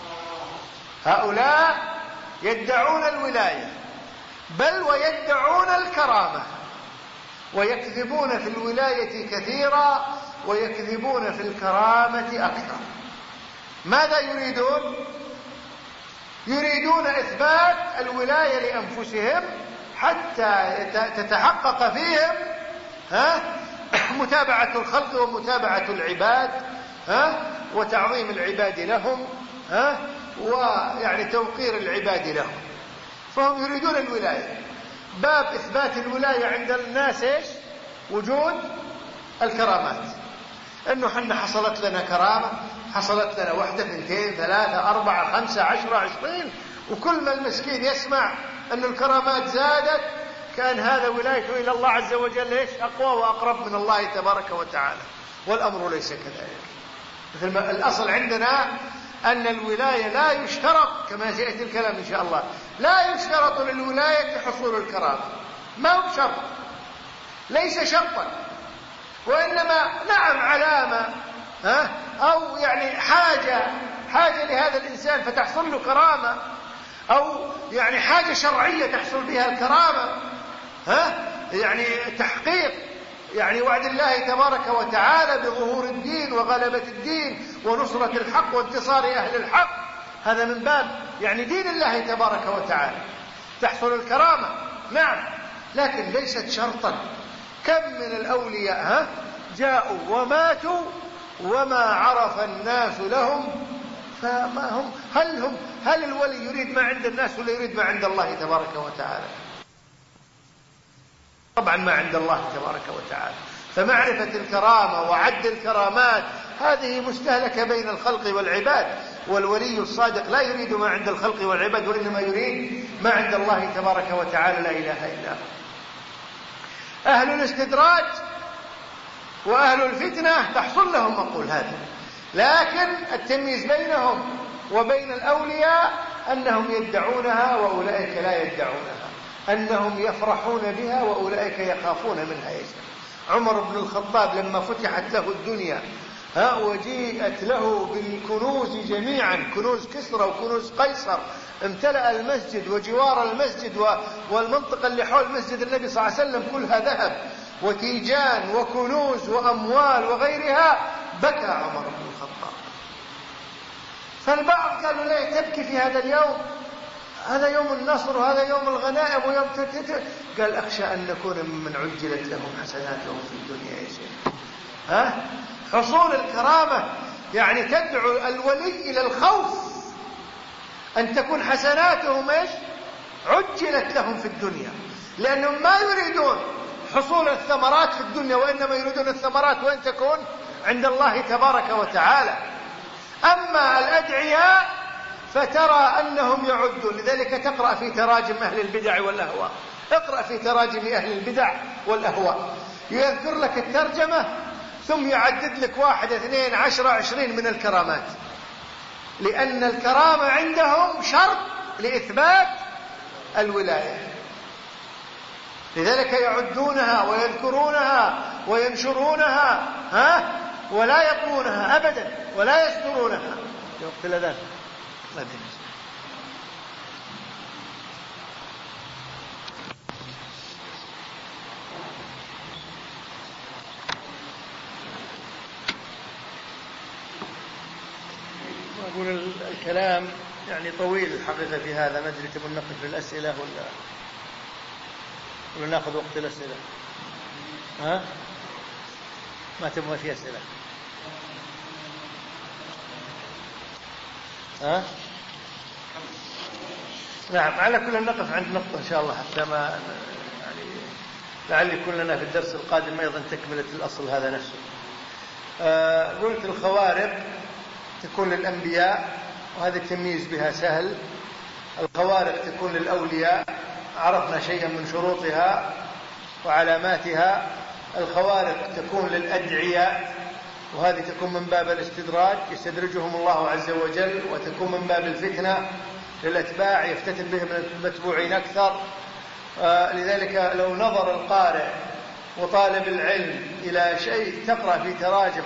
هؤلاء يدعون الولاية، بل ويدعون الكرامة، ويكذبون في الولاية كثيرا ويكذبون في الكرامة أكثر. ماذا يريدون؟ يريدون إثبات الولاية لأنفسهم حتى تتحقق فيهم ها متابعة الخلق ومتابعة العباد، ها وتعظيم العباد لهم، ها ويعني توقير العباد لهم. فهم يريدون الولاية. باب إثبات الولاية عند الناس إيش؟ وجود الكرامات، إنه حنا حصلت لنا كرامة، حصلت لنا واحدة اثنتين ثلاثة أربعة خمسة عشرة عشرين، وكل ما المسكين يسمع أن الكرامات زادت كان هذا ولايته إلى الله عز وجل إيش؟ أقوى وأقرب من الله تبارك وتعالى. والأمر ليس كذلك. مثل ما الأصل عندنا أن الولاية لا يشترط، كما سيأتي الكلام إن شاء الله، لا يشترط للولاية حصول الكرامة، ما هو شرط، ليس شرطا، وإنما نعم علامة، ها أو يعني حاجة حاجة لهذا الإنسان فتحصل له كرامة، أو يعني حاجة شرعية تحصل بها الكرامة، ها يعني تحقيق يعني وعد الله تبارك وتعالى بظهور الدين وغلبة الدين ونصرة الحق وانتصار أهل الحق. هذا من باب يعني دين الله تبارك وتعالى تحصل الكرامة، نعم، لكن ليست شرطا. كم من الأولياء ها جاءوا وماتوا وما عرف الناس لهم، فما هم هل هم هل الولي يريد ما عند الناس ولا يريد ما عند الله تبارك وتعالى؟ طبعا ما عند الله تبارك وتعالى. فمعرفة الكرامة وعد الكرامات هذه مستهلكة بين الخلق والعباد، والولي الصادق لا يريد ما عند الخلق والعباد، وإنما يريد ما عند الله تبارك وتعالى، لا إله إلا هو. أهل الاستدراج وأهل الفتنة تحصل لهم مقول هذا، لكن التمييز بينهم وبين الأولياء أنهم يدعونها وأولئك لا يدعونها، أنهم يفرحون بها وأولئك يخافون منها. يشاء عمر بن الخطاب لما فتحت له الدنيا ها وجيءت له بالكنوز جميعا، كنوز كسرى وكنوز قيصر، امتلأ المسجد وجوار المسجد والمنطقة اللي حول مسجد النبي صلى الله عليه وسلم كلها ذهب وتيجان وكنوز وأموال وغيرها، بكى عمر بن الخطاب. فالبعض قالوا لا تبكي في هذا اليوم، هذا يوم النصر وهذا يوم الغنائم ويوم تتت. قال أخشى أن نكون ممن عجلت لهم حسناتهم في الدنيا يا شيخ. ها حصول الكرامة يعني تدعو الولي إلى الخوف أن تكون حسناتهم إيش؟ عجلت لهم في الدنيا، لأنهم ما يريدون حصول الثمرات في الدنيا، وإنما يريدون الثمرات وإن تكون عند الله تبارك وتعالى. أما الأدعياء فترى أنهم يعدون، لذلك تقرأ في تراجم أهل البدع والأهواء، اقرأ في تراجم أهل البدع والأهواء، يذكر لك الترجمة ثم يعدد لك واحد اثنين عشرة عشرين من الكرامات، لأن الكرامة عندهم شرط لإثبات الولاية، لذلك يعدونها ويذكرونها وينشرونها ها ولا يطلونها أبدا ولا يسترونها. وقت الأذان أقول الكلام يعني طويل الحقيقة في هذا، ما أدري تبون نقف في الأسئلة ولا ولا ناخذ وقت الأسئلة؟ ها ما تبغى في أسئلة؟ ها نعم، على كل نقف عند نقطة إن شاء الله حتى ما يعني لعل يكون لنا في الدرس القادم أيضا تكملة الأصل هذا نفسه. آه قلت الخوارق تكون للأنبياء وهذا التمييز بها سهل. الخوارق تكون للأولياء، عرفنا شيئا من شروطها وعلاماتها. الخوارق تكون للأدعياء وهذه تكون من باب الاستدراج، يستدرجهم الله عز وجل، وتكون من باب الفتنة للأتباع، يفتتن بهم المتبوعين أكثر. آه لذلك لو نظر القارئ وطالب العلم إلى شيء تقرأ في تراجم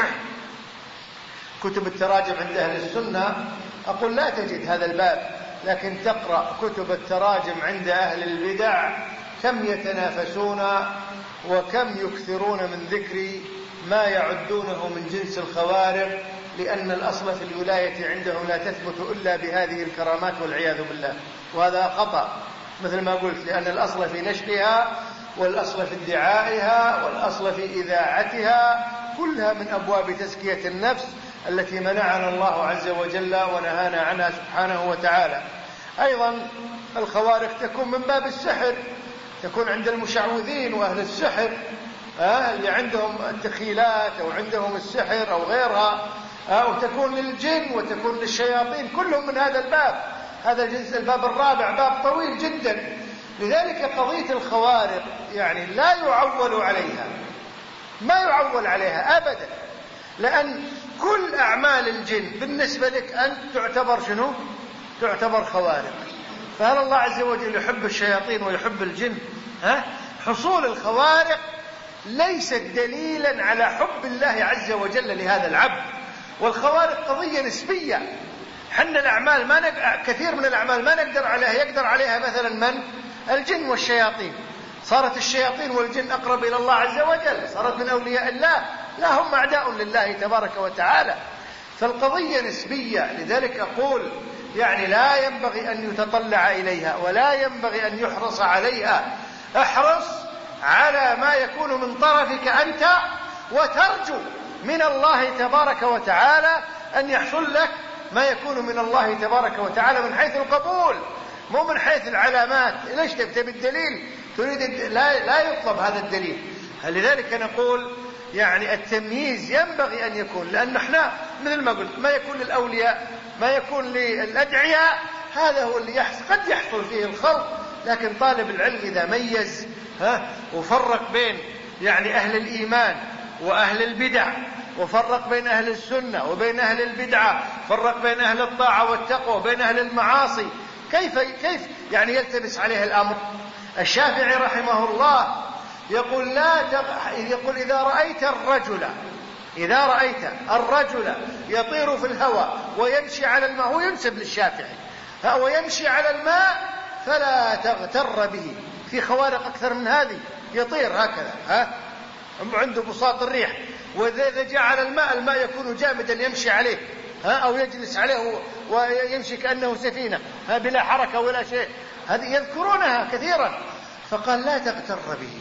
كتب التراجم عند أهل السنة، أقول لا تجد هذا الباب، لكن تقرأ كتب التراجم عند أهل البدع كم يتنافسون وكم يكثرون من ذكر ما يعدونه من جنس الخوارق، لأن الأصل في الولاية عندهم لا تثبت إلا بهذه الكرامات والعياذ بالله، وهذا خطأ مثل ما قلت، لأن الأصل في نشرها والأصل في ادعائها والأصل في إذاعتها كلها من أبواب تزكية النفس التي منعنا الله عز وجل ونهانا عنها سبحانه وتعالى. أيضا الخوارق تكون من باب السحر، تكون عند المشعوذين وأهل السحر آه اللي عندهم التخيلات أو عندهم السحر أو غيرها، آه وتكون للجن وتكون للشياطين، كلهم من هذا الباب. هذا الجنس الباب الرابع باب طويل جدا. لذلك قضية الخوارق يعني لا يعول عليها، ما يعول عليها أبدا، لأن كل أعمال الجن بالنسبة لك أنت تعتبر شنو؟ تعتبر خوارق. فهل الله عز وجل يحب الشياطين ويحب الجن؟ ها؟ حصول الخوارق ليست دليلا على حب الله عز وجل لهذا العبد، والخوارق قضية نسبية. حنا الأعمال ما نق... كثير من الأعمال ما نقدر عليها، يقدر عليها مثلا من؟ الجن والشياطين. صارت الشياطين والجن أقرب إلى الله عز وجل، صارت من أولياء الله، لا هم أعداء لله تبارك وتعالى. فالقضية نسبية. لذلك أقول يعني لا ينبغي أن يتطلع إليها ولا ينبغي أن يحرص عليها. احرص على ما يكون من طرفك أنت، وترجو من الله تبارك وتعالى أن يحصل لك ما يكون من الله تبارك وتعالى من حيث القبول، مو من حيث العلامات. ليش تبتغي الدليل؟ تريد لا, لا يطلب هذا الدليل. لذلك نقول يعني التمييز ينبغي أن يكون، لأن احنا مثل ما قلت ما يكون للأولياء ما يكون للأدعياء هذا هو اللي يحصل، قد يحصل فيه الخلط، لكن طالب العلم إذا ميز ها وفرق بين يعني أهل الإيمان وأهل البدع، وفرق بين أهل السنة وبين أهل البدعة، فرق بين أهل الطاعة والتقوى وبين أهل المعاصي، كيف كيف يعني يلتبس عليه الأمر؟ الشافعي رحمه الله يقول لا تق... يقول إذا رأيت الرجل إذا رأيت الرجل يطير في الهواء ويمشي على الماء، هو ينسب للشافعي، ويمشي على الماء فلا تغتر به. في خوارق أكثر من هذه، يطير هكذا ها عنده بساط الريح، وإذا جاء على الماء الماء يكون جامدا يمشي عليه ها أو يجلس عليه ويمشي كأنه سفينة ها بلا حركة ولا شيء. هذه يذكرونها كثيرا. فقال لا تغتر به،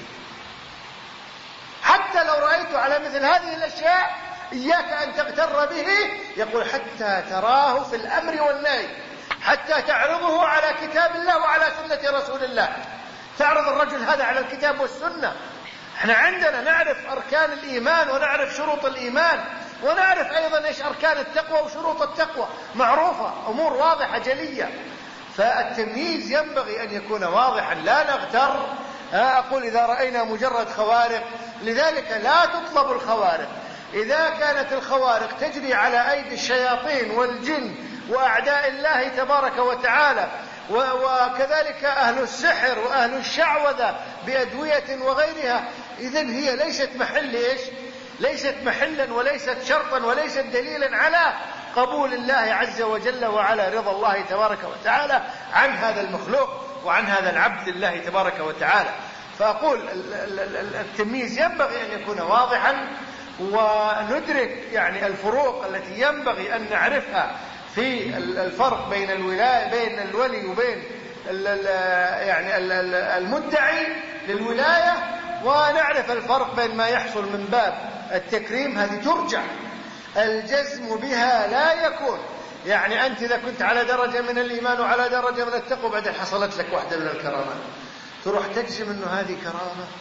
حتى لو رأيت على مثل هذه الأشياء إياك أن تغتر به. يقول حتى تراه في الأمر والنهي، حتى تعرضه على كتاب الله وعلى سنة رسول الله. تعرض الرجل هذا على الكتاب والسنة. احنا عندنا نعرف أركان الإيمان ونعرف شروط الإيمان، ونعرف أيضا إيش أركان التقوى وشروط التقوى، معروفة، أمور واضحة جلية. فالتمييز ينبغي أن يكون واضحا، لا نغتر. أقول إذا رأينا مجرد خوارق، لذلك لا تطلب الخوارق. إذا كانت الخوارق تجري على أيدي الشياطين والجن وأعداء الله تبارك وتعالى، وكذلك أهل السحر وأهل الشعوذة بأدوية وغيرها، إذن هي ليست محل إيش؟ ليست محلا وليست شرطا وليست دليلا على قبول الله عز وجل وعلى رضا الله تبارك وتعالى عن هذا المخلوق وعن هذا العبد لله تبارك وتعالى. فأقول التمييز ينبغي أن يكون واضحا، وندرك يعني الفروق التي ينبغي أن نعرفها في الفرق بين الولاية بين الولي وبين يعني المدعي للولاية، ونعرف الفرق بين ما يحصل من باب التكريم، هذه ترجع. الجزم بها لا يكون يعني أنت إذا كنت على درجة من الإيمان وعلى درجة من التقوى بعدين حصلت لك واحدة من الكرامات تروح تجزم أنه هذه كرامة.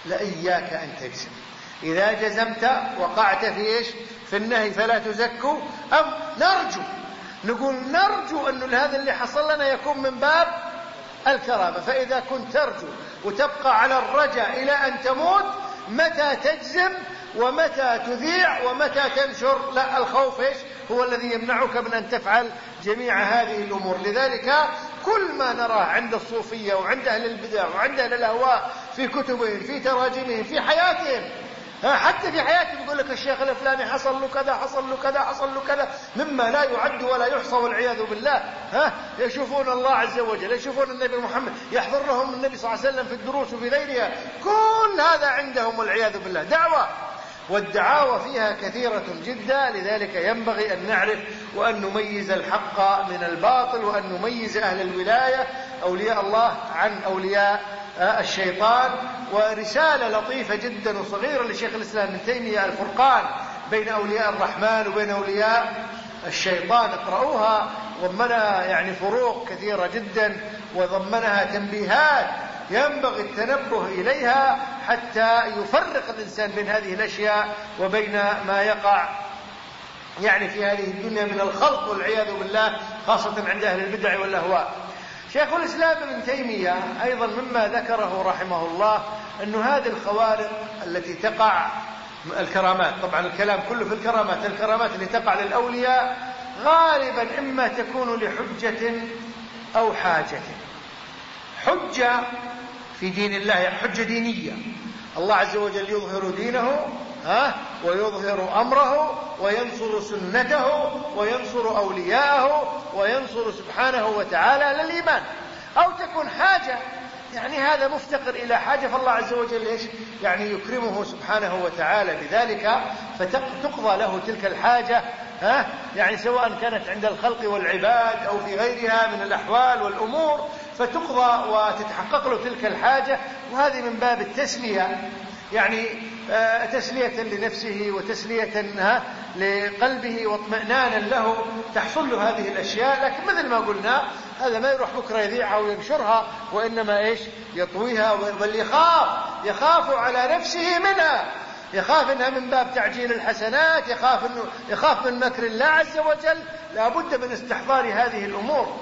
لإياك أن تجزم. إذا جزمت وقعت في إيش؟ في النهي فلا تزكوا، أم نرجو نقول نرجو أن هذا اللي حصل لنا يكون من باب الكرامة. فإذا كنت ترجو وتبقى على الرجاء إلى أن تموت، متى تجزم ومتى تذيع ومتى تنشر؟ لا، الخوف إيش؟ هو الذي يمنعك من أن تفعل جميع هذه الأمور. لذلك كل ما نراه عند الصوفية وعند أهل البدع وعند أهل الأهواء في كتبهم، في تراجمهم، في حياتهم، حتى في حياتهم يقول لك الشيخ الفلاني حصل له كذا حصل له كذا حصل له كذا، مما لا يعد ولا يحصى والعياذ بالله. ها يشوفون الله عز وجل، يشوفون النبي محمد، يحضر لهم النبي صلى الله عليه وسلم في الدروس وفي غيرها، كل هذا عندهم والعياذ بالله دعوة، والدعاوى فيها كثيرة جدا. لذلك ينبغي أن نعرف وأن نميز الحق من الباطل، وأن نميز أهل الولاية أولياء الله عن أولياء الشيطان. ورسالة لطيفة جدا وصغيرة لشيخ الإسلام ابن تيمية، الفرقان بين أولياء الرحمن وبين أولياء الشيطان، اقرأوها، ضمنها يعني فروق كثيرة جدا، وضمنها تنبيهات ينبغي التنبه إليها حتى يفرق الإنسان بين هذه الأشياء وبين ما يقع يعني في هذه الدنيا من الخلط والعياذ بالله، خاصة عند أهل البدع والأهواء. شيخ الإسلام ابن تيمية أيضا مما ذكره رحمه الله أن هذه الخوارق التي تقع، الكرامات، طبعا الكلام كله في الكرامات، الكرامات اللي تقع للأولياء غالبا إما تكون لحجة أو حاجة. حجة في دين الله، حجة دينية، الله عز وجل يظهر دينه ها ويظهر أمره وينصر سنته وينصر أولياءه وينصر سبحانه وتعالى للإيمان. أو تكون حاجة، يعني هذا مفتقر إلى حاجة، فالله عز وجل إيش يعني يكرمه سبحانه وتعالى بذلك، فتقضى له تلك الحاجة، ها يعني سواء كانت عند الخلق والعباد أو في غيرها من الأحوال والأمور، فتقضى وتتحقق له تلك الحاجة. وهذه من باب التسلية، يعني آه تسلية لنفسه وتسلية لقلبه واطمئنانا له تحصل له هذه الأشياء. لكن مثل ما قلنا هذا ما يروح بكرة يذيعها وينشرها، وإنما إيش يطويها، بل يخاف يخاف على نفسه منها، يخاف انها من باب تعجيل الحسنات، يخاف انه يخاف من مكر الله عز وجل. لا بد من استحضار هذه الأمور.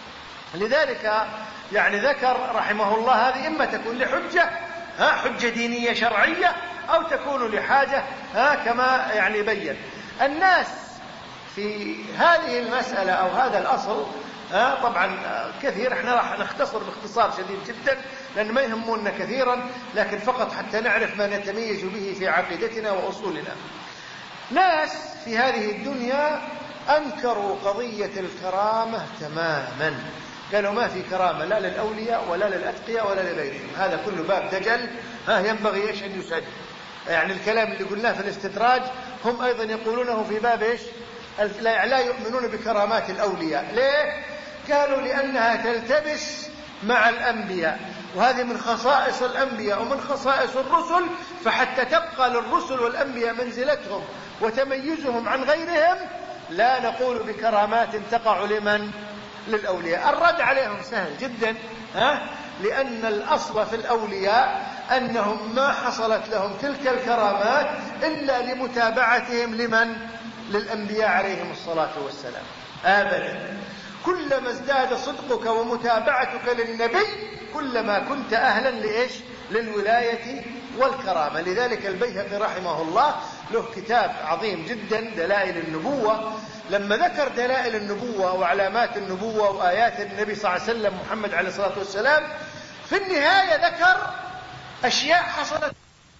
لذلك يعني ذكر رحمه الله هذه إما تكون لحجة ها حجة دينية شرعية، أو تكون لحاجة ها كما يعني بين الناس في هذه المسألة أو هذا الأصل. ها طبعا كثير، احنا راح نختصر باختصار شديد جدا لأن ما يهمنا كثيرا، لكن فقط حتى نعرف ما نتميز به في عقيدتنا وأصولنا. ناس في هذه الدنيا أنكروا قضية الكرامة تماما، قالوا ما في كرامة لا للأولياء ولا للأتقياء ولا لغيرهم، هذا كله باب دجل ها ينبغي إيش أن يسد. يعني الكلام اللي قلناه في الاستدراج هم أيضا يقولونه في باب إيش لا يؤمنون بكرامات الأولياء. ليه؟ قالوا لأنها تلتبس مع الأنبياء، وهذه من خصائص الأنبياء ومن خصائص الرسل، فحتى تبقى للرسل والأنبياء منزلتهم وتميزهم عن غيرهم لا نقول بكرامات تقع لمن للأولياء. الرد عليهم سهل جدا، ها؟ لأن الأصل في الأولياء أنهم ما حصلت لهم تلك الكرامات إلا لمتابعتهم لمن للأنبياء عليهم الصلاة والسلام. أبدا، كلما ازداد صدقك ومتابعتك للنبي كلما كنت أهلا لإيش للولاية والكرامة. لذلك البيهقي رحمه الله له كتاب عظيم جدا دلائل النبوة، لما ذكر دلائل النبوة وعلامات النبوة وآيات النبي صلى الله عليه وسلم محمد عليه الصلاة والسلام، في النهاية ذكر أشياء حصلت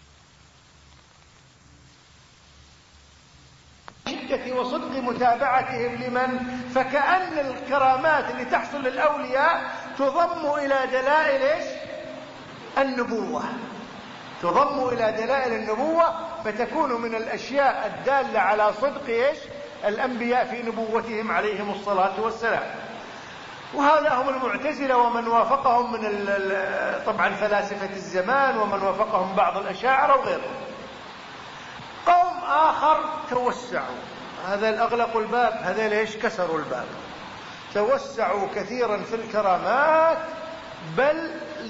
شدة وصدق متابعتهم لمن، فكأن الكرامات اللي تحصل للأولياء تضم إلى دلائل إيش النبوة، تضم إلى دلائل النبوة، فتكون من الأشياء الدالة على صدق إيش الأنبياء في نبوتهم عليهم الصلاة والسلام. وهذا هم المعتزلة ومن وافقهم من طبعا فلاسفة الزمان ومن وافقهم بعض الأشاعرة وغيرهم. قوم آخر توسعوا، هذا الأغلق الباب، هذا ليش كسروا الباب، توسعوا كثيرا في الكرامات، بل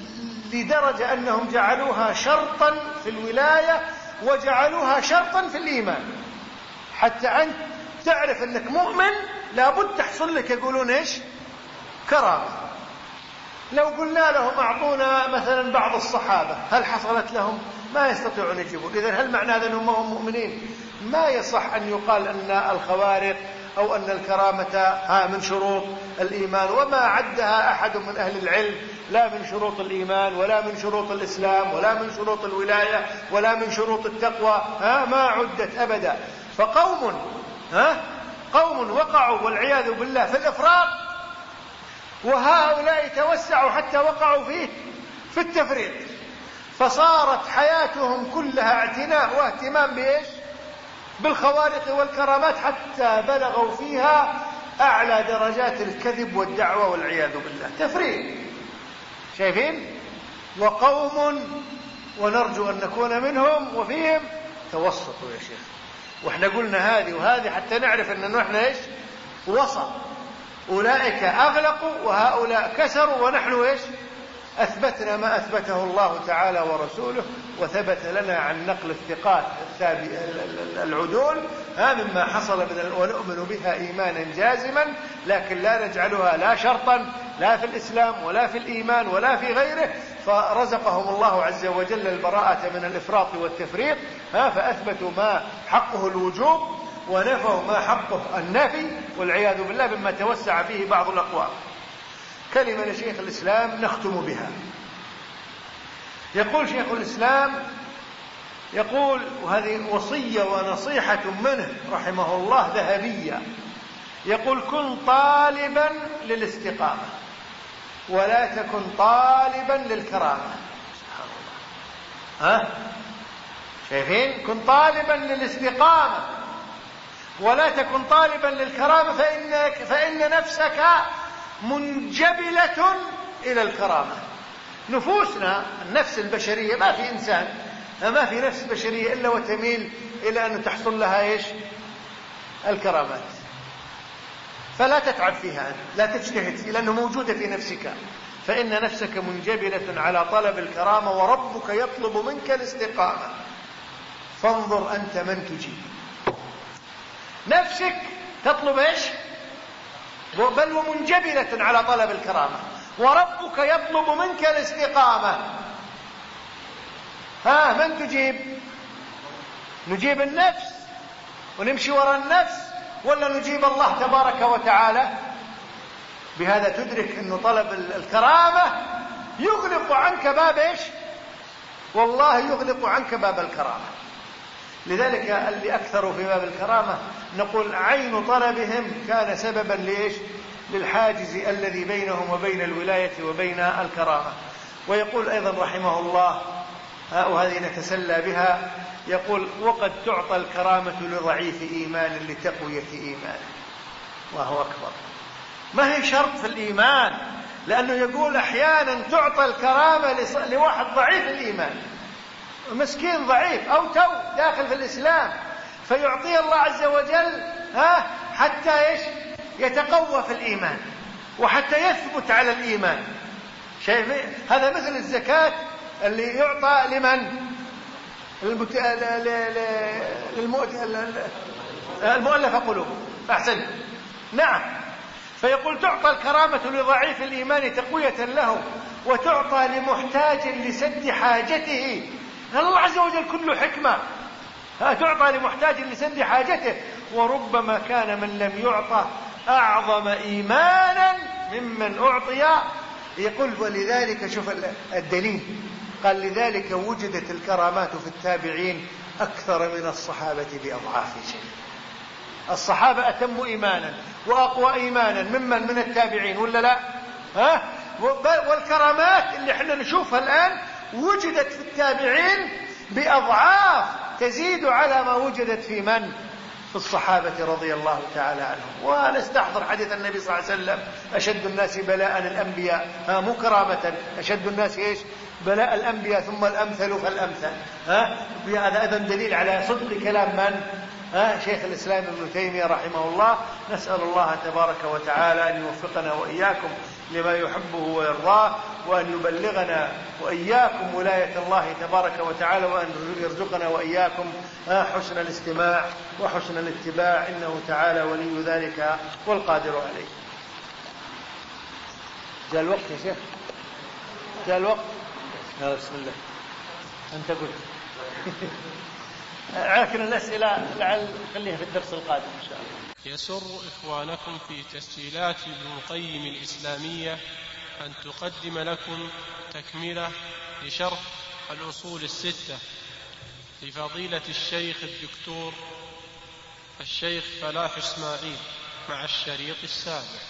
لدرجة أنهم جعلوها شرطا في الولاية وجعلوها شرطا في الإيمان، حتى أنت تعرف أنك مؤمن لابد تحصل لك يقولون إيش؟ كرامة. لو قلنا لهم أعطونا مثلا بعض الصحابة، هل حصلت لهم؟ ما يستطيعون يجيبون. إذن هل معنى هذا أنهم هم مؤمنين؟ ما يصح أن يقال أن الخوارق أو أن الكرامة من شروط الإيمان، وما عدها أحد من أهل العلم، لا من شروط الإيمان ولا من شروط الإسلام ولا من شروط الولاية ولا من شروط التقوى، ها ما عدت أبدا. فقوم ها قوم وقعوا والعياذ بالله في الإفراط، وهؤلاء توسعوا حتى وقعوا فيه في التفريط، فصارت حياتهم كلها اعتناء واهتمام بإيش؟ بالخوارق والكرامات، حتى بلغوا فيها أعلى درجات الكذب والدعوة والعياذ بالله. تفريط. شايفين؟ وقوم ونرجو أن نكون منهم وفيهم توسطوا يا شيخ. وإحنا قلنا هذه وهذه حتى نعرف أن نحن إيش؟ وسط. أولئك أغلقوا وهؤلاء كسروا، ونحن إيش؟ أثبتنا ما أثبته الله تعالى ورسوله، وثبت لنا عن نقل الثقات العدول هذا مما حصل من، ونؤمن بها إيمانا جازما، لكن لا نجعلها لا شرطا لا في الإسلام ولا في الإيمان ولا في غيره. فرزقهم الله عز وجل البراءة من الإفراط والتفريط، فأثبتوا ما حقه الوجوب ونفوا ما حقه النفي والعياذ بالله، مما توسع فيه بعض الأقوام. كلمة لشيخ الإسلام نختم بها. يقول شيخ الإسلام، يقول، وهذه وصية ونصيحة منه رحمه الله ذهبية، يقول: كن طالبا للاستقامة ولا تكن طالبا للكرامة. سبحان الله. ها شايفين؟ كن طالبا للاستقامة ولا تكن طالبا للكرامة، فإنك فإن نفسك منجبلة إلى الكرامة. نفوسنا، النفس البشرية، ما في إنسان ما في نفس بشرية إلا وتميل إلى أن تحصل لها إيش؟ الكرامات. فلا تتعب فيها، لا تجتهد فيها، لأنه موجودة في نفسك. فإن نفسك منجبلة على طلب الكرامة، وربك يطلب منك الاستقامة. فانظر أنت من تجيب. نفسك تطلب إيش؟ بل ومنجبلة على طلب الكرامة، وربك يطلب منك الاستقامة. ها من تجيب؟ نجيب النفس ونمشي وراء النفس، ولا نجيب الله تبارك وتعالى؟ بهذا تدرك أن طلب الكرامة يغلق عنك باب إيش؟ والله يغلق عنك باب الكرامة. لذلك اللي أكثروا في باب الكرامة نقول عين طلبهم كان سببا لإيش؟ للحاجز الذي بينهم وبين الولاية وبين الكرامة. ويقول أيضا رحمه الله، وهذه نتسلى بها، يقول: وقد تعطى الكرامة لضعيف إيمان لتقوية إيمان. وهو أكبر. ما هي شرط في الإيمان، لأنه يقول أحيانا تعطى الكرامة لواحد ضعيف الإيمان، مسكين ضعيف أو تو داخل في الإسلام، فيعطيه الله عز وجل ها حتى إيش؟ يتقوى في الإيمان وحتى يثبت على الإيمان. شايف؟ هذا مثل الزكاة اللي يعطى لمن؟ المت... المؤلف قلوبهم. أحسن. نعم. فيقول: تعطى الكرامة لضعيف الإيمان تقوية له، وتعطى لمحتاج لسد حاجته. الله عز وجل كله حكمة. ها تعطى لمحتاج لسد حاجته. وربما كان من لم يعطى أعظم إيمانا ممن أعطي. يقول: ولذلك شوف الدليل، قال: لذلك وجدت الكرامات في التابعين أكثر من الصحابة بأضعاف شيء. الصحابة أتم إيمانا وأقوى إيمانا ممن من التابعين، ولا لا؟ ها؟ والكرامات اللي احنا نشوفها الآن وجدت في التابعين بأضعاف تزيد على ما وجدت في من؟ في الصحابة رضي الله تعالى عنهم. ونستحضر حديث النبي صلى الله عليه وسلم: أشد الناس بلاء الأنبياء. ها مو كرامة، أشد الناس إيش؟ بلاء الأنبياء ثم الأمثل فالأمثل. ها هذا أيضا دليل على صدق كلام من؟ ها شيخ الإسلام ابن تيمية رحمه الله. نسأل الله تبارك وتعالى أن يوفقنا وإياكم لما يحبه ويرضاه، وأن يبلغنا وإياكم ولاية الله تبارك وتعالى، وأن يرزقنا وإياكم حسن الاستماع وحسن الاتباع، إنه تعالى ولي ذلك والقادر عليه. جاء الوقت يا شيخ، جاء الوقت. يا بسم الله أنت قلت لكن الأسئلة لعل خليها في الدرس القادم إن شاء الله. يسر إخوانكم في تسجيلات ابن القيم الإسلامية أن تقدم لكم تكملة لشرح الأصول الستة لفضيلة الشيخ الدكتور الشيخ فلاح إسماعيل مع الشريط السابع.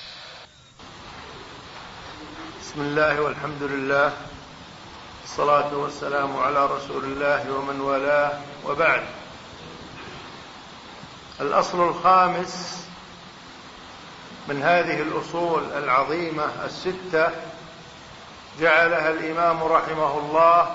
بسم الله والحمد لله، الصلاة والسلام على رسول الله ومن والاه، وبعد. الأصل الخامس من هذه الأصول العظيمة الستة جعلها الإمام رحمه الله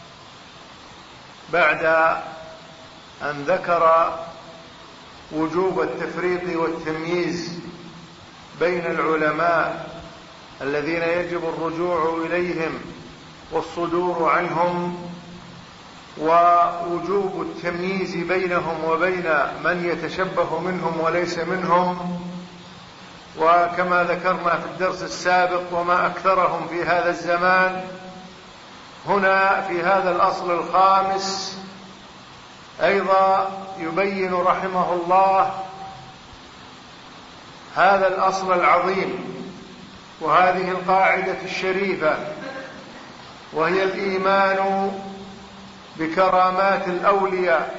بعد أن ذكر وجوب التفريق والتمييز بين العلماء الذين يجب الرجوع إليهم والصدور عنهم، ووجوب التمييز بينهم وبين من يتشبه منهم وليس منهم. وكما ذكرنا في الدرس السابق وما أكثرهم في هذا الزمان، هنا في هذا الأصل الخامس أيضا يبين رحمه الله هذا الأصل العظيم وهذه القاعدة الشريفة، وهي الإيمان بكرامات الأولياء،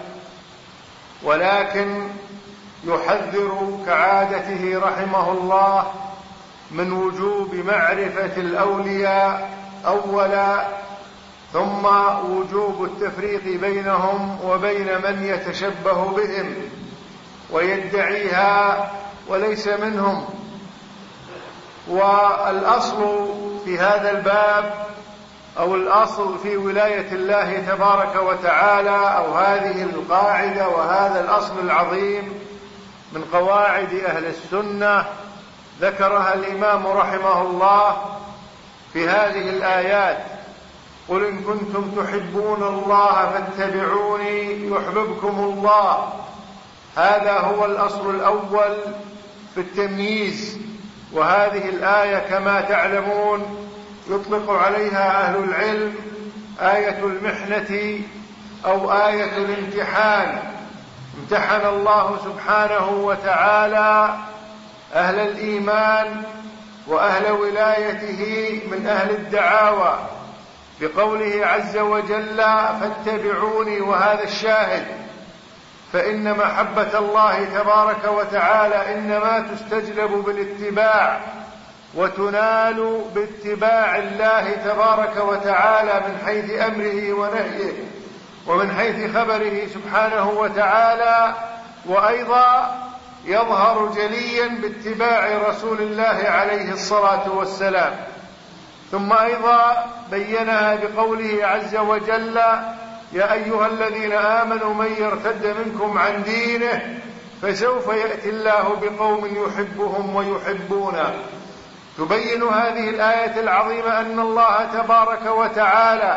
ولكن يحذر كعادته رحمه الله من وجوب معرفة الأولياء أولا، ثم وجوب التفريق بينهم وبين من يتشبه بهم ويدعيها وليس منهم. والأصل في هذا الباب أو الأصل في ولاية الله تبارك وتعالى، أو هذه القاعدة وهذا الأصل العظيم من قواعد أهل السنة، ذكرها الإمام رحمه الله في هذه الآيات: قل إن كنتم تحبون الله فاتبعوني يحببكم الله. هذا هو الأصل الأول في التمييز. وهذه الآية كما تعلمون يطلق عليها أهل العلم آية المحنة أو آية الامتحان. امتحن الله سبحانه وتعالى أهل الإيمان وأهل ولايته من أهل الدعاوى بقوله عز وجل: فاتبعوني. وهذا الشاهد، فإن محبة الله تبارك وتعالى إنما تستجلب بالاتباع، وتنال باتباع الله تبارك وتعالى من حيث أمره ونهيه ومن حيث خبره سبحانه وتعالى، وأيضا يظهر جليا باتباع رسول الله عليه الصلاة والسلام. ثم أيضا بينها بقوله عز وجل: يا أيها الذين آمنوا من يرتد منكم عن دينه فسوف يأتي الله بقوم يحبهم ويحبونه. تبين هذه الآية العظيمة أن الله تبارك وتعالى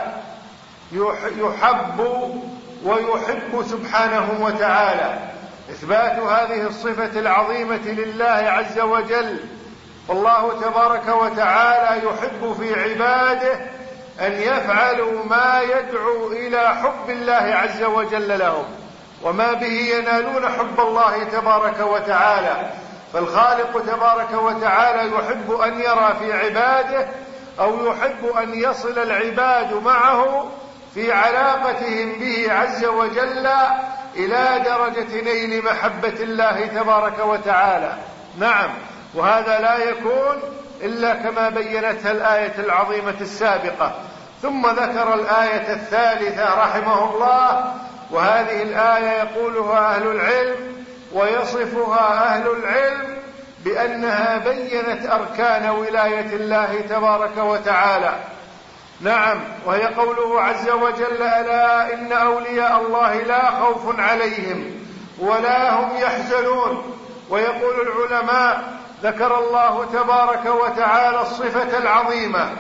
يحب ويحب سبحانه وتعالى، إثبات هذه الصفة العظيمة لله عز وجل. والله تبارك وتعالى يحب في عباده أن يفعلوا ما يدعو إلى حب الله عز وجل لهم، وما به ينالون حب الله تبارك وتعالى. فالخالق تبارك وتعالى يحب أن يرى في عباده، أو يحب أن يصل العباد معه في علاقتهم به عز وجل إلى درجة نيل محبة الله تبارك وتعالى. نعم، وهذا لا يكون إلا كما بينتها الآية العظيمة السابقة. ثم ذكر الآية الثالثة رحمه الله، وهذه الآية يقولها أهل العلم ويصفها أهل العلم بأنها بينت أركان ولاية الله تبارك وتعالى. نعم، وهي قوله عز وجل: ألا إن أولياء الله لا خوف عليهم ولا هم يحزنون. ويقول العلماء: ذكر الله تبارك وتعالى الصفة العظيمة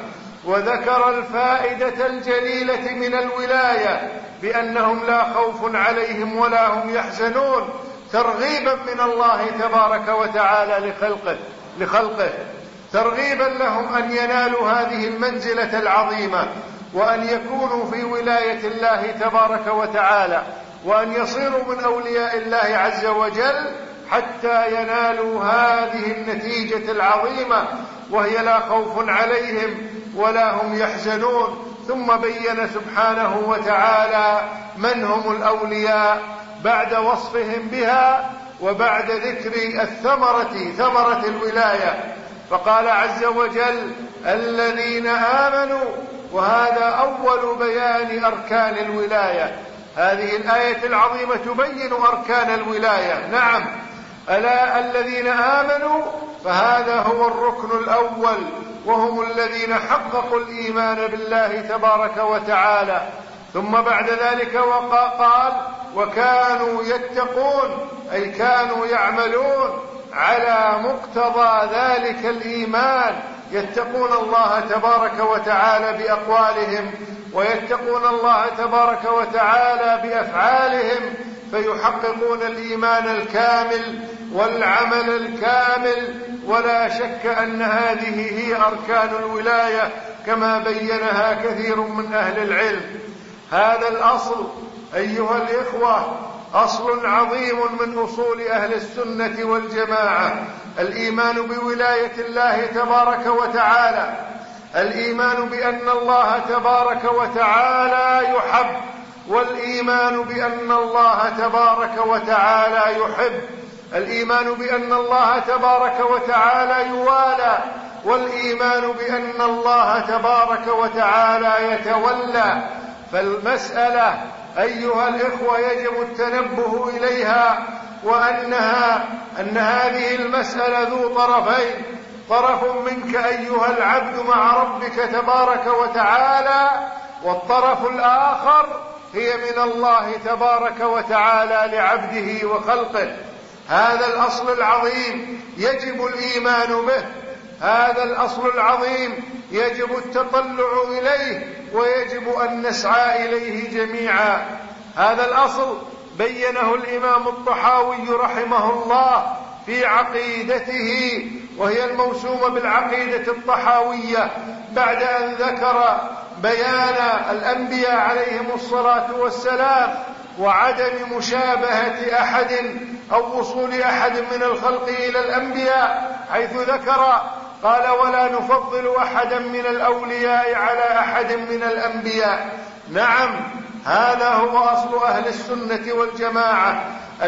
وذكر الفائدة الجليلة من الولاية بأنهم لا خوف عليهم ولا هم يحزنون، ترغيبا من الله تبارك وتعالى لخلقه, لخلقه ترغيبا لهم أن ينالوا هذه المنزلة العظيمة، وأن يكونوا في ولاية الله تبارك وتعالى، وأن يصيروا من أولياء الله عز وجل حتى ينالوا هذه النتيجة العظيمة، وهي لا خوف عليهم ولا هم يحزنون. ثم بين سبحانه وتعالى من هم الأولياء بعد وصفهم بها وبعد ذكر الثمرة ثمرة الولاية، فقال عز وجل الذين آمنوا، وهذا أول بيان أركان الولاية. هذه الآية العظيمة تبين أركان الولاية. نعم، ألا الذين آمنوا، فهذا هو الركن الأول، وهم الذين حققوا الإيمان بالله تبارك وتعالى. ثم بعد ذلك وقال وكانوا يتقون، أي كانوا يعملون على مقتضى ذلك الإيمان، يتقون الله تبارك وتعالى بأقوالهم، ويتقون الله تبارك وتعالى بأفعالهم، فيحققون الإيمان الكامل والعمل الكامل. ولا شك أن هذه هي أركان الولاية كما بينها كثير من أهل العلم. هذا الأصل أيها الإخوة أصل عظيم من أصول أهل السنة والجماعة، الإيمان بولاية الله تبارك وتعالى، الإيمان بأن الله تبارك وتعالى يحب، والإيمان بأن الله تبارك وتعالى يحب، الإيمان بأن الله تبارك وتعالى يوالى، والإيمان بأن الله تبارك وتعالى يتولى. فالمسألة أيها الإخوة يجب التنبه إليها، وأنها أن هذه المسألة ذو طرفين، طرف منك أيها العبد مع ربك تبارك وتعالى، والطرف الآخر هي من الله تبارك وتعالى لعبده وخلقه. هذا الأصل العظيم يجب الإيمان به، هذا الأصل العظيم يجب التطلع إليه، ويجب أن نسعى إليه جميعا. هذا الأصل بينه الإمام الطحاوي رحمه الله في عقيدته، وهي الموسومة بالعقيدة الطحاوية، بعد أن ذكر بيان الأنبياء عليهم الصلاة والسلام وعدم مشابهة أحد أو وصول أحد من الخلق إلى الأنبياء، حيث ذكر قال ولا نفضل أحدا من الأولياء على أحد من الأنبياء. نعم، هذا هو أصل أهل السنة والجماعة.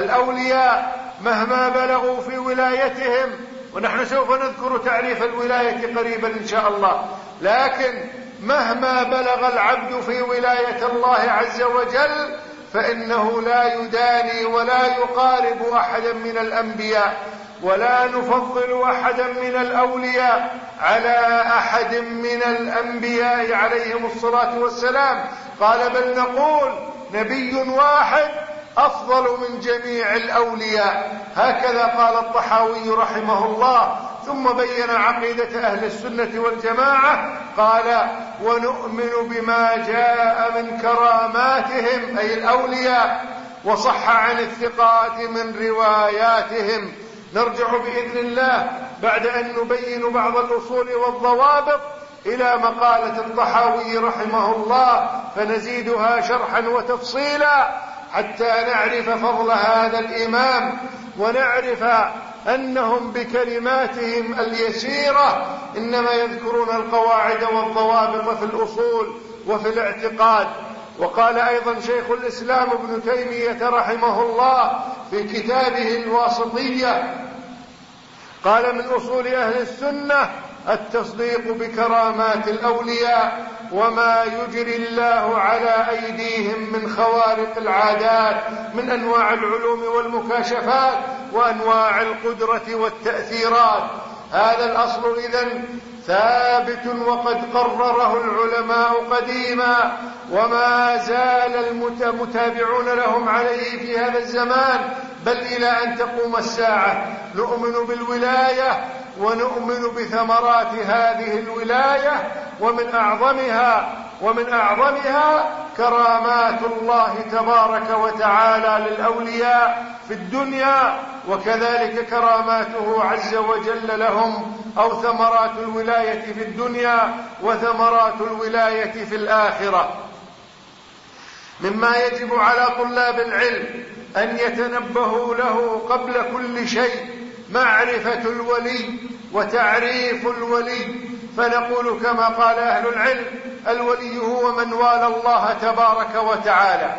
الأولياء مهما بلغوا في ولايتهم، ونحن سوف نذكر تعريف الولاية قريبا إن شاء الله، لكن مهما بلغ العبد في ولاية الله عز وجل فإنه لا يداني ولا يقارب أحدا من الأنبياء، ولا نفضل أحدا من الأولياء على أحد من الأنبياء عليهم الصلاة والسلام. قال بل نقول نبي واحد أفضل من جميع الأولياء. هكذا قال الطحاوي رحمه الله. ثم بين عقيدة أهل السنة والجماعة، قال ونؤمن بما جاء من كراماتهم أي الأولياء، وصح عن الثقات من رواياتهم. نرجع بإذن الله بعد أن نبين بعض الأصول والضوابط إلى مقالة الطحاوي رحمه الله، فنزيدها شرحا وتفصيلا حتى نعرف فضل هذا الإمام، ونعرف أنهم بكلماتهم اليسيرة إنما يذكرون القواعد والضوابط في الأصول وفي الاعتقاد. وقال أيضا شيخ الإسلام ابن تيمية رحمه الله في كتابه الواسطية، قال من أصول أهل السنة التصديق بكرامات الأولياء وما يجري الله على أيديهم من خوارق العادات من أنواع العلوم والمكاشفات وأنواع القدرة والتأثيرات. هذا الأصل إذن ثابت وقد قرره العلماء قديما، وما زال المتابعون لهم عليه في هذا الزمان بل إلى أن تقوم الساعة. نؤمن بالولاية ونؤمن بثمرات هذه الولاية ومن أعظمها ومن أعظمها كرامات الله تبارك وتعالى للأولياء في الدنيا، وكذلك كراماته عز وجل لهم، أو ثمرات الولاية في الدنيا وثمرات الولاية في الآخرة. مما يجب على طلاب العلم أن يتنبهوا له قبل كل شيء معرفة الولي وتعريف الولي. فنقول كما قال أهل العلم: الولي هو من والى الله تبارك وتعالى.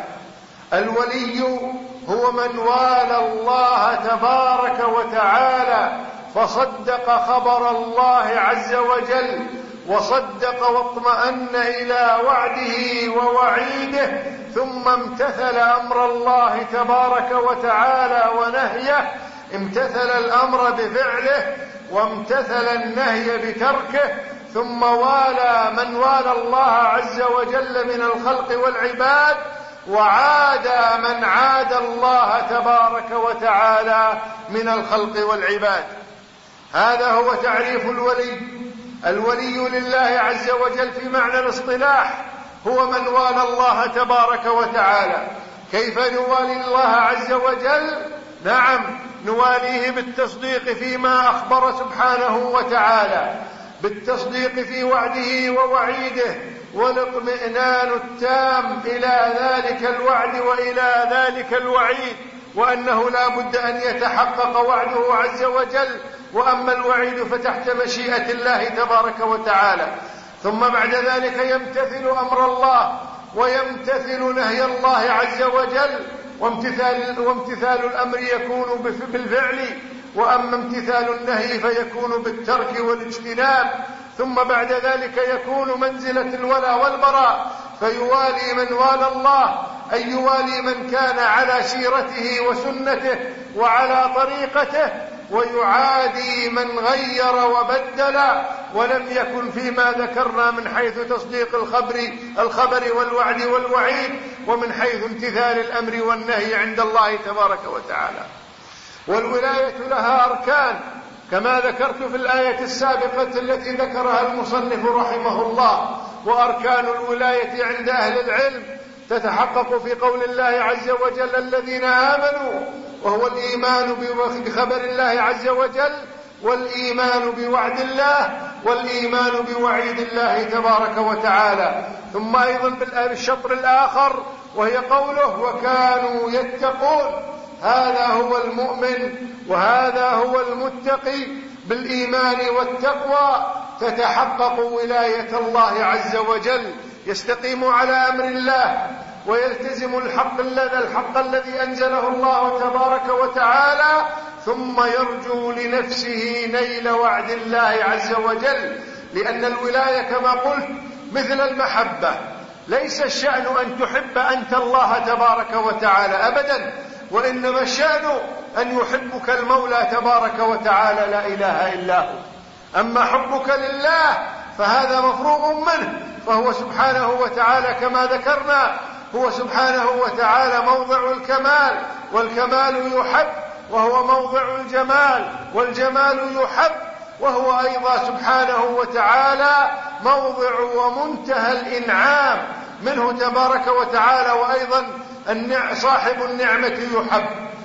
الولي هو من والى الله تبارك وتعالى فصدق خبر الله عز وجل، وصدق واطمأن إلى وعده ووعيده، ثم امتثل أمر الله تبارك وتعالى ونهيه، امتثل الأمر بفعله وامتثل النهي بتركه، ثم والى من والى الله عز وجل من الخلق والعباد، وعاد من عاد الله تبارك وتعالى من الخلق والعباد. هذا هو تعريف الولي. الولي لله عز وجل في معنى الاصطلاح هو من والى الله تبارك وتعالى. كيف نوالي الله عز وجل؟ نعم، نواليه بالتصديق فيما أخبر سبحانه وتعالى، بالتصديق في وعده ووعيده، والاطمئنان التام إلى ذلك الوعد وإلى ذلك الوعيد، وأنه لا بد أن يتحقق وعده عز وجل، وأما الوعيد فتحت مشيئة الله تبارك وتعالى. ثم بعد ذلك يمتثل أمر الله ويمتثل نهي الله عز وجل، وامتثال, وامتثال الأمر يكون بالفعل، وأما امتثال النهي فيكون بالترك والاجتناب. ثم بعد ذلك يكون منزلة الولاء والبراء، فيوالي من والى الله، أي يوالي من كان على سيرته وسنته وعلى طريقته، ويعادي من غير وبدل ولم يكن فيما ذكرنا من حيث تصديق الخبر, الخبر والوعد والوعيد، ومن حيث امتثال الأمر والنهي عند الله تبارك وتعالى. والولاية لها أركان كما ذكرت في الآية السابقة التي ذكرها المصنف رحمه الله. وأركان الولاية عند أهل العلم تتحقق في قول الله عز وجل: الذين آمنوا، وهو الإيمان بخبر الله عز وجل، والإيمان بوعد الله، والإيمان بوعيد الله تبارك وتعالى. ثم أيضا بالشطر الآخر وهي قوله: وكانوا يتقون. هذا هو المؤمن وهذا هو المتقي. بالإيمان والتقوى تتحقق ولاية الله عز وجل، يستقيم على أمر الله ويلتزم الحق الذي الحق الذي أنزله الله تبارك وتعالى، ثم يرجو لنفسه نيل وعد الله عز وجل. لأن الولاية كما قلت مثل المحبة، ليس الشأن أن تحب أنت الله تبارك وتعالى أبدا، وإنما الشأن أن يحبك المولى تبارك وتعالى لا إله إلا هو. أما حبك لله فهذا مفروغ منه، فهو سبحانه وتعالى كما ذكرنا هو سبحانه وتعالى موضع الكمال، والكمال يحب، وهو موضع الجمال، والجمال يحب، وهو أيضا سبحانه وتعالى موضع ومنتهى الإنعام منه تبارك وتعالى، وأيضا صاحب النعمة يحب.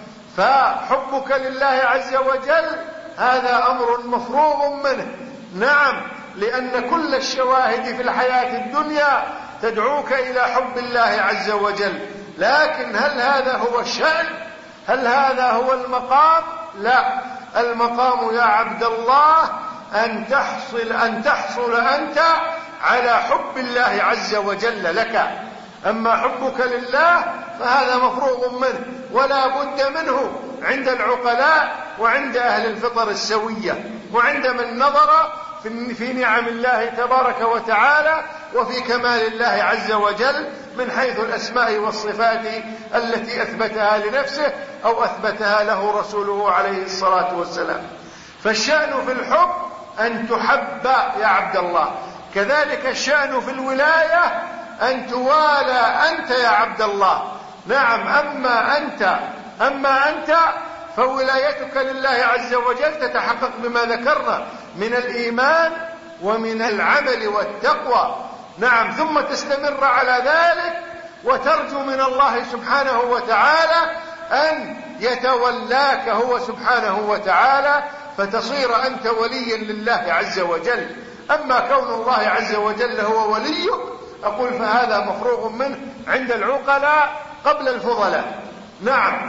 فحبك لله عز وجل هذا أمر مفروغ منه. نعم، لأن كل الشواهد في الحياة الدنيا تدعوك إلى حب الله عز وجل، لكن هل هذا هو الشأن؟ هل هذا هو المقام؟ لا، المقام يا عبد الله أن تحصل, أن تحصل أنت على حب الله عز وجل لك. أما حبك لله فهذا مفروغ منه ولا بد منه عند العقلاء وعند أهل الفطر السوية، وعند من نظر في نعم الله تبارك وتعالى وفي كمال الله عز وجل من حيث الأسماء والصفات التي أثبتها لنفسه أو أثبتها له رسوله عليه الصلاة والسلام. فالشأن في الحب أن تحب يا عبد الله، كذلك الشأن في الولاية أن توالى أنت يا عبد الله. نعم، أما أنت أما أنت فولايتك لله عز وجل تتحقق بما ذكرنا من الإيمان ومن العمل والتقوى. نعم، ثم تستمر على ذلك وترجو من الله سبحانه وتعالى أن يتولاك هو سبحانه وتعالى، فتصير أنت وليا لله عز وجل. أما كون الله عز وجل هو وليك أقول فهذا مفروغ منه عند العقلاء قبل الفضلاء. نعم،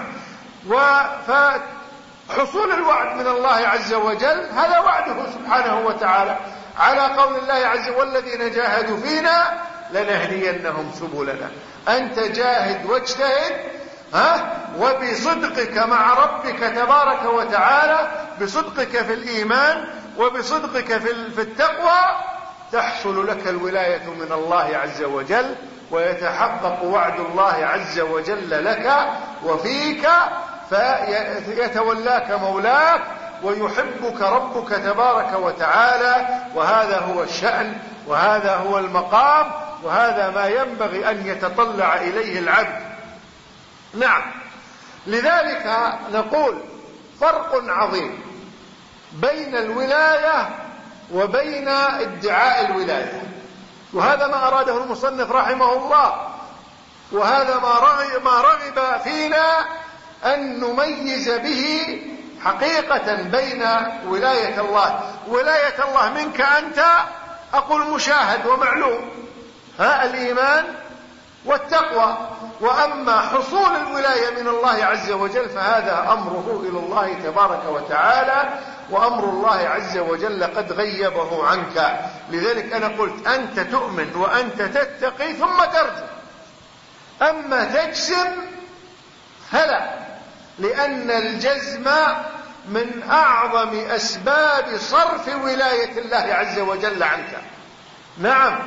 وحصول الوعد من الله عز وجل هذا وعده سبحانه وتعالى، على قول الله عز وجل: والذين جاهدوا فينا لنهدينهم سبلنا. أنت جاهد واجتهد، ها، وبصدقك مع ربك تبارك وتعالى، بصدقك في الإيمان وبصدقك في التقوى، تحصل لك الولاية من الله عز وجل، ويتحقق وعد الله عز وجل لك وفيك، فيتولاك مولاك ويحبك ربك تبارك وتعالى. وهذا هو الشأن، وهذا هو المقام، وهذا ما ينبغي أن يتطلع إليه العبد. نعم، لذلك نقول فرق عظيم بين الولاية وبين ادعاء الولاية، وهذا ما أراده المصنف رحمه الله، وهذا ما رغب, ما رغب فينا أن نميز به حقيقة بين ولاية الله. ولاية الله منك أنت أقول مشاهد ومعلوم، ها، الإيمان والتقوى. وأما حصول الولاية من الله عز وجل فهذا أمره إلى الله تبارك وتعالى، وأمر الله عز وجل قد غيبه عنك. لذلك أنا قلت أنت تؤمن وأنت تتقي ثم ترجو، أما تجزم فلا، لأن الجزم من أعظم أسباب صرف ولاية الله عز وجل عنك. نعم،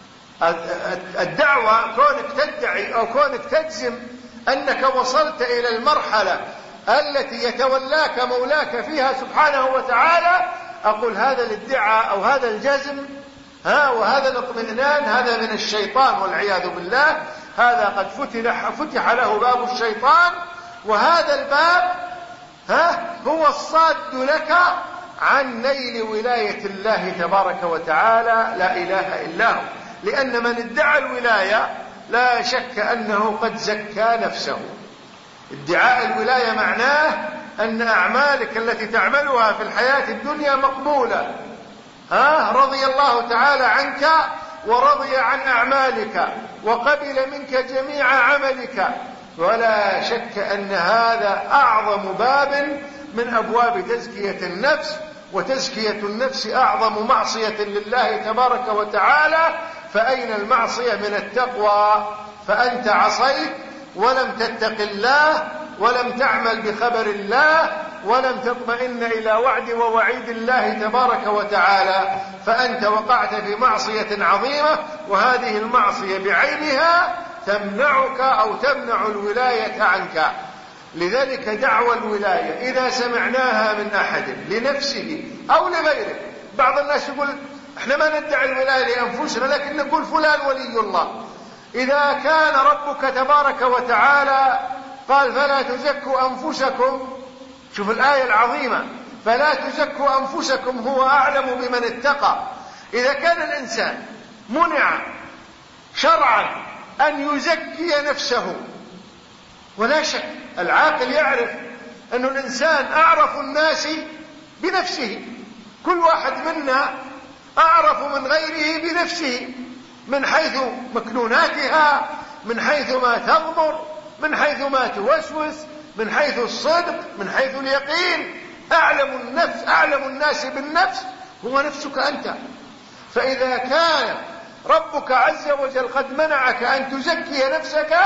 الدعوة كونك تدعي أو كونك تجزم أنك وصلت إلى المرحلة التي يتولاك مولاك فيها سبحانه وتعالى، أقول هذا الادعاء أو هذا الجزم، ها، وهذا الاطمئنان، هذا من الشيطان والعياذ بالله. هذا قد فتح, فتح له باب الشيطان، وهذا الباب، ها، هو الصاد لك عن نيل ولاية الله تبارك وتعالى لا إله إلا هو. لأن من ادعى الولاية لا شك أنه قد زكى نفسه. ادعاء الولاية معناه أن أعمالك التي تعملها في الحياة الدنيا مقبولة، ها، رضي الله تعالى عنك ورضي عن أعمالك وقبل منك جميع عملك. ولا شك أن هذا أعظم باب من أبواب تزكية النفس، وتزكية النفس أعظم معصية لله تبارك وتعالى. فأين المعصية من التقوى؟ فأنت عصيت ولم تتق الله، ولم تعمل بخبر الله، ولم تطمئن إلى وعد ووعيد الله تبارك وتعالى، فأنت وقعت في معصية عظيمة، وهذه المعصية بعينها تمنعك أو تمنع الولاية عنك. لذلك دعوى الولاية إذا سمعناها من أحد لنفسه أو لغيره، بعض الناس يقول احنا ما ندعي الولاية لأنفسنا لكن نقول فلان ولي الله. إذا كان ربك تبارك وتعالى قال فلا تزكوا أنفسكم، شوف الآية العظيمة، فلا تزكوا أنفسكم هو أعلم بمن اتقى. إذا كان الإنسان منع شرعا أن يزكي نفسه، ولا شك العاقل يعرف أن الإنسان أعرف الناس بنفسه، كل واحد منا أعرف من غيره بنفسه، من حيث مكنوناتها، من حيث ما تضمر، من حيث ما توسوس، من حيث الصدق، من حيث اليقين. أعلم النفس أعلم الناس بالنفس هو نفسك أنت. فإذا كان ربك عز وجل قد منعك أن تزكي نفسك،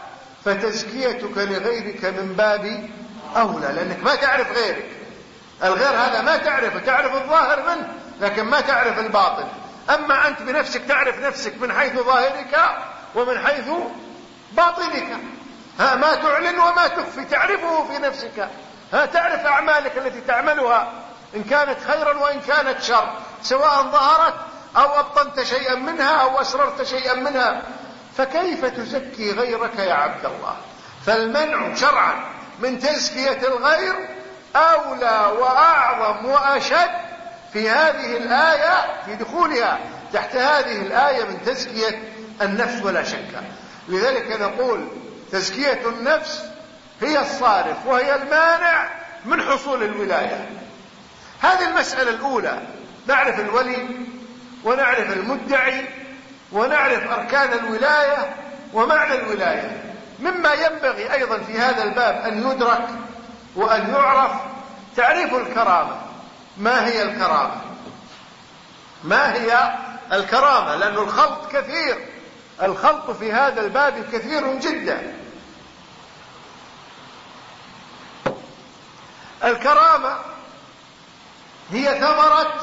فتزكيتك لغيرك من باب أولى، لأنك ما تعرف غيرك. الغير هذا ما تعرفه، تعرف الظاهر منه لكن ما تعرف الباطن. أما أنت بنفسك تعرف نفسك من حيث ظاهرك ومن حيث باطنك، ها، ما تعلن وما تخفي تعرفه في نفسك، ها، تعرف أعمالك التي تعملها إن كانت خيرا وإن كانت شر، سواء ظهرت أو أبطنت شيئا منها أو أسررت شيئا منها. فكيف تزكي غيرك يا عبد الله؟ فالمنع شرعا من تزكية الغير أولى وأعظم وأشد في هذه الآية، في دخولها تحت هذه الآية من تزكية النفس ولا شك. لذلك نقول تزكية النفس هي الصارف وهي المانع من حصول الولاية. هذه المسألة الأولى، نعرف الولي ونعرف المدعي ونعرف أركان الولاية ومعنى الولاية. مما ينبغي أيضا في هذا الباب أن يدرك وأن يعرف تعريف الكرامة. ما هي الكرامة؟ ما هي الكرامة؟ لأن الخلط كثير، الخلط في هذا الباب كثير جدا. الكرامة هي ثمرة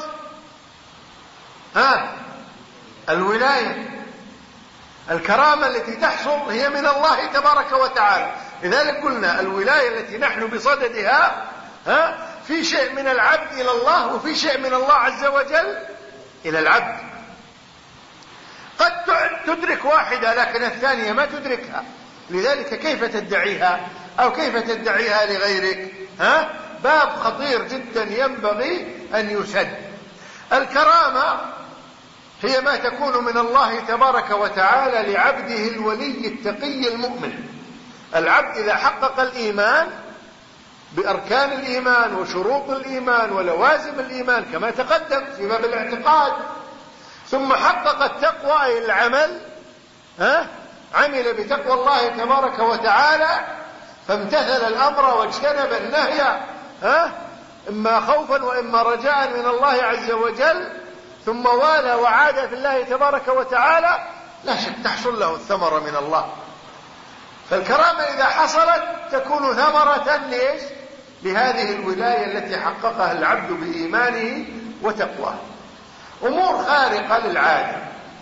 ها الولاية. الكرامة التي تحصل هي من الله تبارك وتعالى. لذلك قلنا الولاية التي نحن بصددها ها في شيء من العبد إلى الله وفي شيء من الله عز وجل إلى العبد. قد تدرك واحدة لكن الثانية ما تدركها، لذلك كيف تدعيها أو كيف تدعيها لغيرك؟ ها باب خطير جدا ينبغي أن يسد. الكرامة هي ما تكون من الله تبارك وتعالى لعبده الولي التقي المؤمن. العبد إذا حقق الإيمان بأركان الإيمان وشروط الإيمان ولوازم الإيمان كما تقدم في باب الاعتقاد، ثم حقق التقوى أي العمل، ها عمل بتقوى الله تبارك وتعالى فامتثل الأمر واجتنب النهي، ها إما خوفا وإما رجاء من الله عز وجل، ثم والى وعاد في الله تبارك وتعالى، لا شك تحصل له الثمرة من الله. فالكرامة إذا حصلت تكون ثمرة ليش؟ لهذه الولاية التي حققها العبد بإيمانه وتقواه. أمور خارقة للعادة،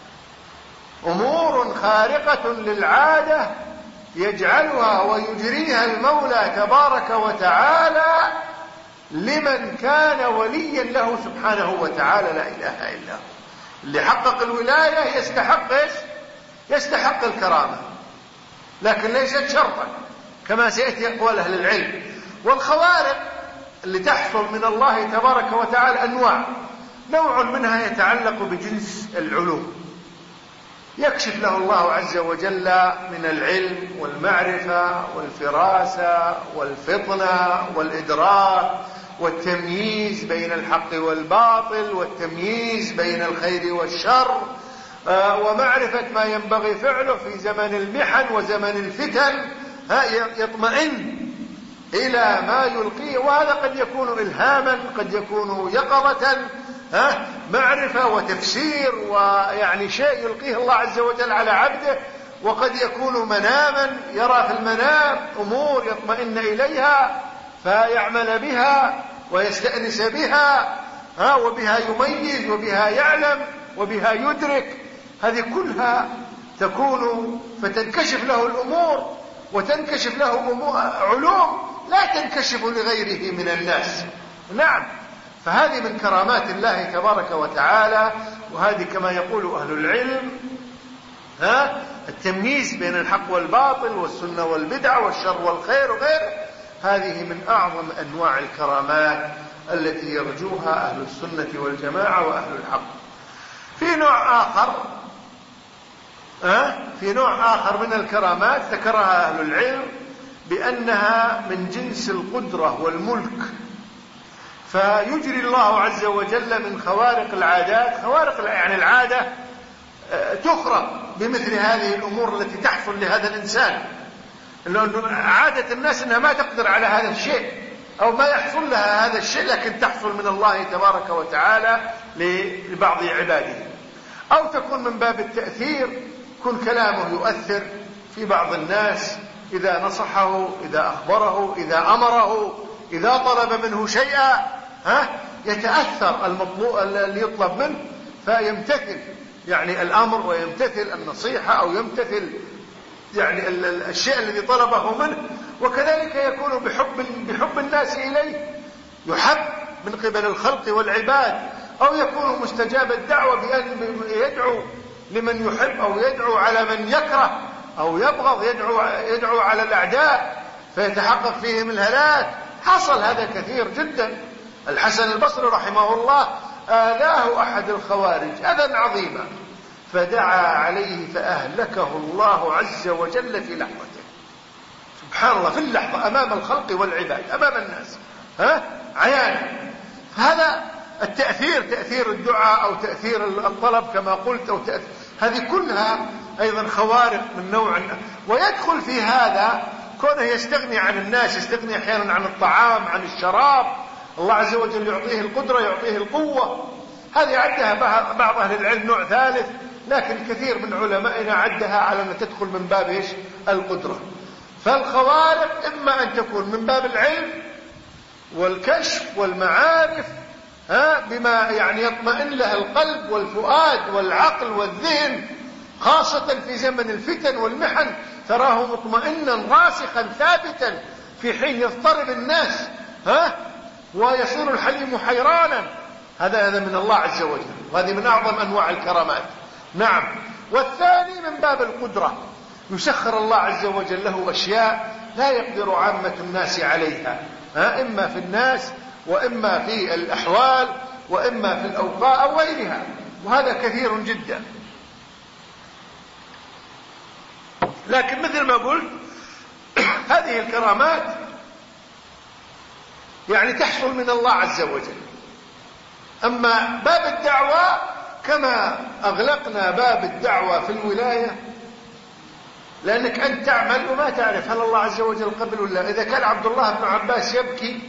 أمور خارقة للعادة يجعلها ويجريها المولى تبارك وتعالى لمن كان وليا له سبحانه وتعالى لا إله إلا هو. اللي حقق الولاية يستحق إيش؟ يستحق الكرامة، لكن ليست شرطا كما سيأتي أقوال أهل العلم. والخوارق اللي تحصل من الله تبارك وتعالى أنواع. نوع منها يتعلق بجنس العلوم، يكشف له الله عز وجل من العلم والمعرفة والفراسة والفطنة والإدراك والتمييز بين الحق والباطل والتمييز بين الخير والشر، ومعرفة ما ينبغي فعله في زمن المحن وزمن الفتن، يطمئن إلى ما يلقيه. وهذا قد يكون إلهاما، قد يكون يقظة، ها معرفة وتفسير، ويعني شيء يلقيه الله عز وجل على عبده. وقد يكون مناما، يرى في المنام أمور يطمئن إليها فيعمل بها ويستأنس بها، ها وبها يميز وبها يعلم وبها يدرك. هذه كلها تكون فتنكشف له الأمور وتنكشف له علوم لا تنكشف لغيره من الناس. نعم، فهذه من كرامات الله تبارك وتعالى. وهذه كما يقول أهل العلم ها التمييز بين الحق والباطل والسنة والبدعة والشر والخير وغيره. هذه من أعظم أنواع الكرامات التي يرجوها أهل السنة والجماعة وأهل الحق. في نوع آخر ها في نوع آخر من الكرامات ذكرها أهل العلم بأنها من جنس القدرة والملك. فيجري الله عز وجل من خوارق العادات، خوارق يعني العادة تخرق بمثل هذه الأمور التي تحصل لهذا الإنسان. لأنه عادة الناس أنها ما تقدر على هذا الشيء أو ما يحصل لها هذا الشيء، لكن تحصل من الله تبارك وتعالى لبعض عباده. أو تكون من باب التأثير، كن كلامه يؤثر في بعض الناس إذا نصحه، إذا أخبره، إذا أمره، إذا طلب منه شيئا، ها يتأثر المطلوب اللي يطلب منه فيمتثل يعني الأمر ويمتثل النصيحة أو يمتثل يعني الشيء الذي طلبه منه. وكذلك يكون بحب بحب الناس إليه، يحب من قبل الخلق والعباد. أو يكون مستجاب الدعوة بأن يدعو لمن يحب أو يدعو على من يكره أو يبغض، يدعو يدعو على الأعداء فيتحقق فيهم الهلاك. حصل هذا كثير جدا. الحسن البصري رحمه الله آذاه أحد الخوارج أذى عظيما فدعا عليه فأهلكه الله عز وجل في لحظته. سبحان الله، في اللحظة أمام الخلق والعباد، أمام الناس، ها عيانا. هذا التأثير، تأثير الدعاء أو تأثير الطلب كما قلت، أو تأثير هذه كلها أيضا خوارق من نوع. ويدخل في هذا كونه يستغني عن الناس، يستغني أحيانا عن الطعام، عن الشراب. الله عز وجل يعطيه القدرة، يعطيه القوة. هذه عدها بعض أهل العلم نوع ثالث، لكن كثير من علمائنا عدها على أن تدخل من باب إيش؟ القدرة. فالخوارق إما أن تكون من باب العلم والكشف والمعارف، ها بما يعني يطمئن له القلب والفؤاد والعقل والذهن، خاصة في زمن الفتن والمحن تراه مطمئنا راسخا ثابتا، في حين يضطرب الناس ها ويصير الحليم حيرانا. هذا هذا من الله عز وجل، وهذه من أعظم أنواع الكرامات. نعم. والثاني من باب القدرة، يسخر الله عز وجل له أشياء لا يقدر عامة الناس عليها، ها إما في الناس وإما في الأحوال وإما في الأوقات أو غيرها، وهذا كثير جدا. لكن مثل ما قلت هذه الكرامات يعني تحصل من الله عز وجل. أما باب الدعوة كما أغلقنا باب الدعوة في الولاية، لأنك أنت تعمل وما تعرف هل الله عز وجل قبل ولا. إذا كان عبد الله بن عباس يبكي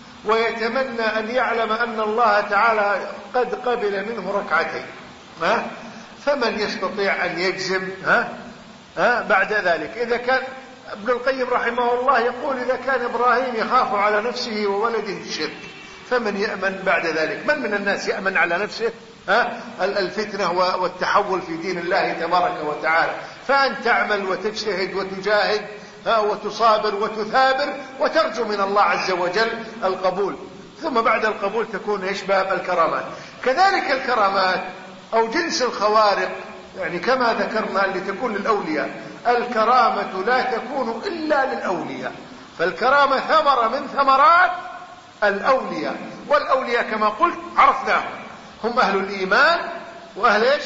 ويتمنى أن يعلم أن الله تعالى قد قبل منه ركعتين، ها فمن يستطيع أن يجزم ها ها بعد ذلك؟ إذا كان ابن القيم رحمه الله يقول إذا كان إبراهيم يخاف على نفسه وولده الشرك فمن يأمن بعد ذلك؟ من من الناس يأمن على نفسه ها الفتنة والتحول في دين الله تبارك وتعالى؟ فأن تعمل وتجتهد وتجاهد ها وتصابر وتثابر وترجو من الله عز وجل القبول، ثم بعد القبول تكون ايش؟ باب الكرامات. كذلك الكرامات أو جنس الخوارق، يعني كما ذكرنا اللي تكون للأولياء، الكرامة لا تكون إلا للأولياء، فالكرامة ثمرة من ثمرات الأولياء. والأولياء كما قلت عرفناهم، هم أهل الإيمان وأهل إيش؟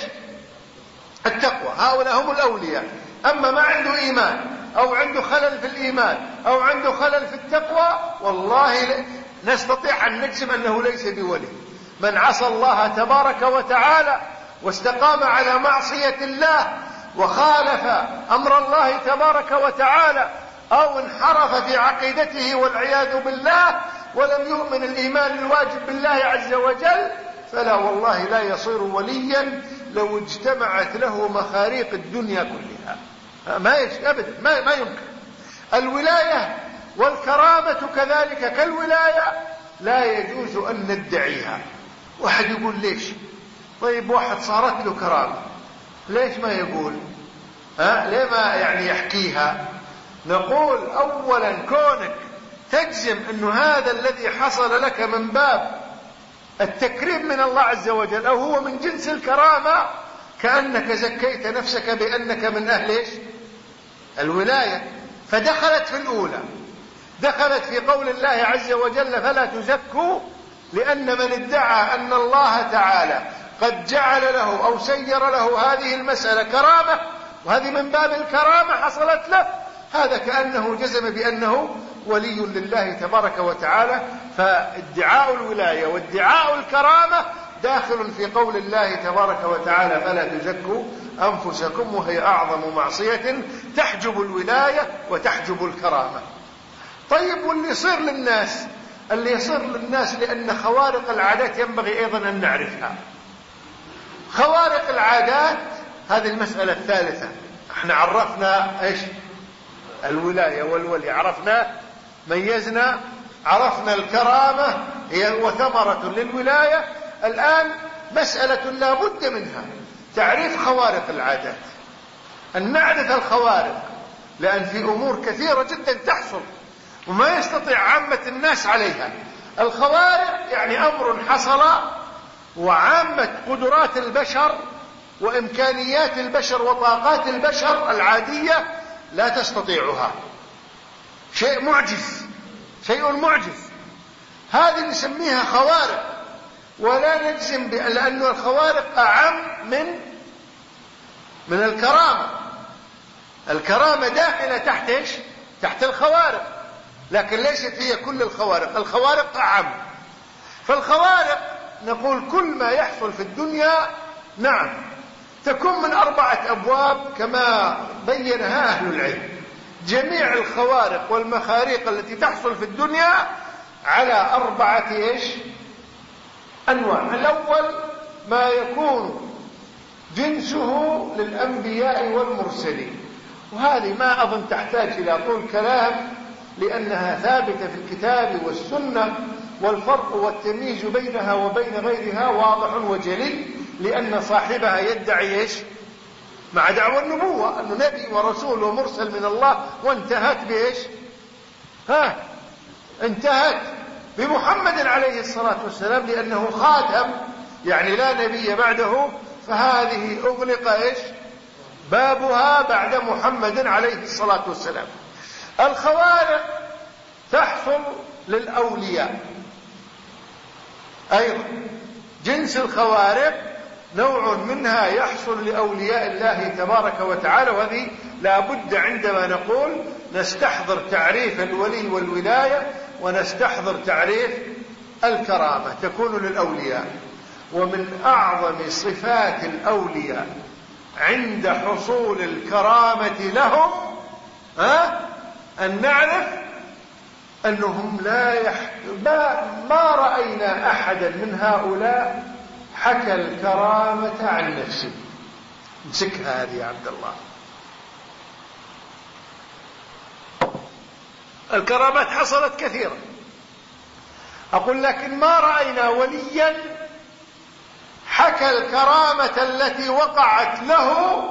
التقوى، هؤلاء هم الأولياء. أما ما عنده إيمان أو عنده خلل في الإيمان أو عنده خلل في التقوى، والله نستطيع أن نجزم أنه ليس بولي. من عصى الله تبارك وتعالى واستقام على معصية الله وخالف أمر الله تبارك وتعالى أو انحرف في عقيدته والعياذ بالله ولم يؤمن الإيمان الواجب بالله عز وجل، فلا والله لا يصير وليا لو اجتمعت له مخاريق الدنيا كلها، ما يش أبدا، ما, ما يمكن. الولاية والكرامة كذلك كالولاية لا يجوز أن ندعيها. واحد يقول ليش؟ طيب واحد صارت له كرامة، ليش ما يقول؟ ها ليه ما يعني يحكيها؟ نقول أولا كونك تجزم أنه هذا الذي حصل لك من باب التكريم من الله عز وجل أو هو من جنس الكرامة، كأنك زكيت نفسك بأنك من أهل إيش؟ الولاية. فدخلت في الأولى، دخلت في قول الله عز وجل فلا تزكوا، لأن من ادعى أن الله تعالى قد جعل له أو سير له هذه المسألة كرامة، وهذه من باب الكرامة حصلت له، هذا كأنه جزم بأنه ولي لله تبارك وتعالى. فادعاء الولاية وادعاء الكرامة داخل في قول الله تبارك وتعالى فلا تزكوا أنفسكم، وهي أعظم معصية تحجب الولاية وتحجب الكرامة. طيب واللي يصير للناس، اللي يصير للناس لأن خوارق العادات ينبغي أيضا أن نعرفها. خوارق العادات هذه المسألة الثالثة. احنا عرفنا ايش؟ الولاية والولي، عرفنا ميزنا، عرفنا الكرامة هي وثمرة للولاية. الآن مسألة لا بد منها تعريف خوارق العادات، أن نعرف الخوارق، لأن في أمور كثيرة جدا تحصل وما يستطيع عامة الناس عليها. الخوارق يعني أمر حصل وعامة قدرات البشر وإمكانيات البشر وطاقات البشر العادية لا تستطيعها، شيء معجز، شيء معجز، هذه نسميها خوارق. ولا نجزم ب... لأن الخوارق أعم من من الكرامة. الكرامة داخلة تحت إيش؟ تحت الخوارق، لكن ليست هي كل الخوارق، الخوارق أعم. فالخوارق نقول كل ما يحصل في الدنيا نعم تكون من أربعة أبواب كما بينها أهل العلم. جميع الخوارق والمخاريق التي تحصل في الدنيا على أربعة إيش؟ أنواع. الأول ما يكون جنسه للأنبياء والمرسلين، وهذه ما أظن تحتاج إلى طول كلام لأنها ثابتة في الكتاب والسنة، والفرق والتمييز بينها وبين غيرها واضح وجلي، لأن صاحبها يدعي إيش؟ مع دعوى النبوة أنه نبي ورسول ومرسل من الله، وانتهت بإيش؟ ها انتهت بمحمد عليه الصلاة والسلام لأنه خاتم، يعني لا نبي بعده، فهذه أغلق إيش؟ بابها بعد محمد عليه الصلاة والسلام. الخوارق تحصل للأولياء أيضا، جنس الخوارق نوع منها يحصل لأولياء الله تبارك وتعالى، وهذه لا بد عندما نقول نستحضر تعريف الولي والولاية ونستحضر تعريف الكرامة تكون للأولياء. ومن أعظم صفات الأولياء عند حصول الكرامة لهم ها أن نعرف أنهم لا يح... ما... ما رأينا أحدا من هؤلاء حكى الكرامة عن نفسه. امسكها هذه يا عبد الله. الكرامات حصلت كثيرا، أقول لكن ما رأينا وليا حكى الكرامة التي وقعت له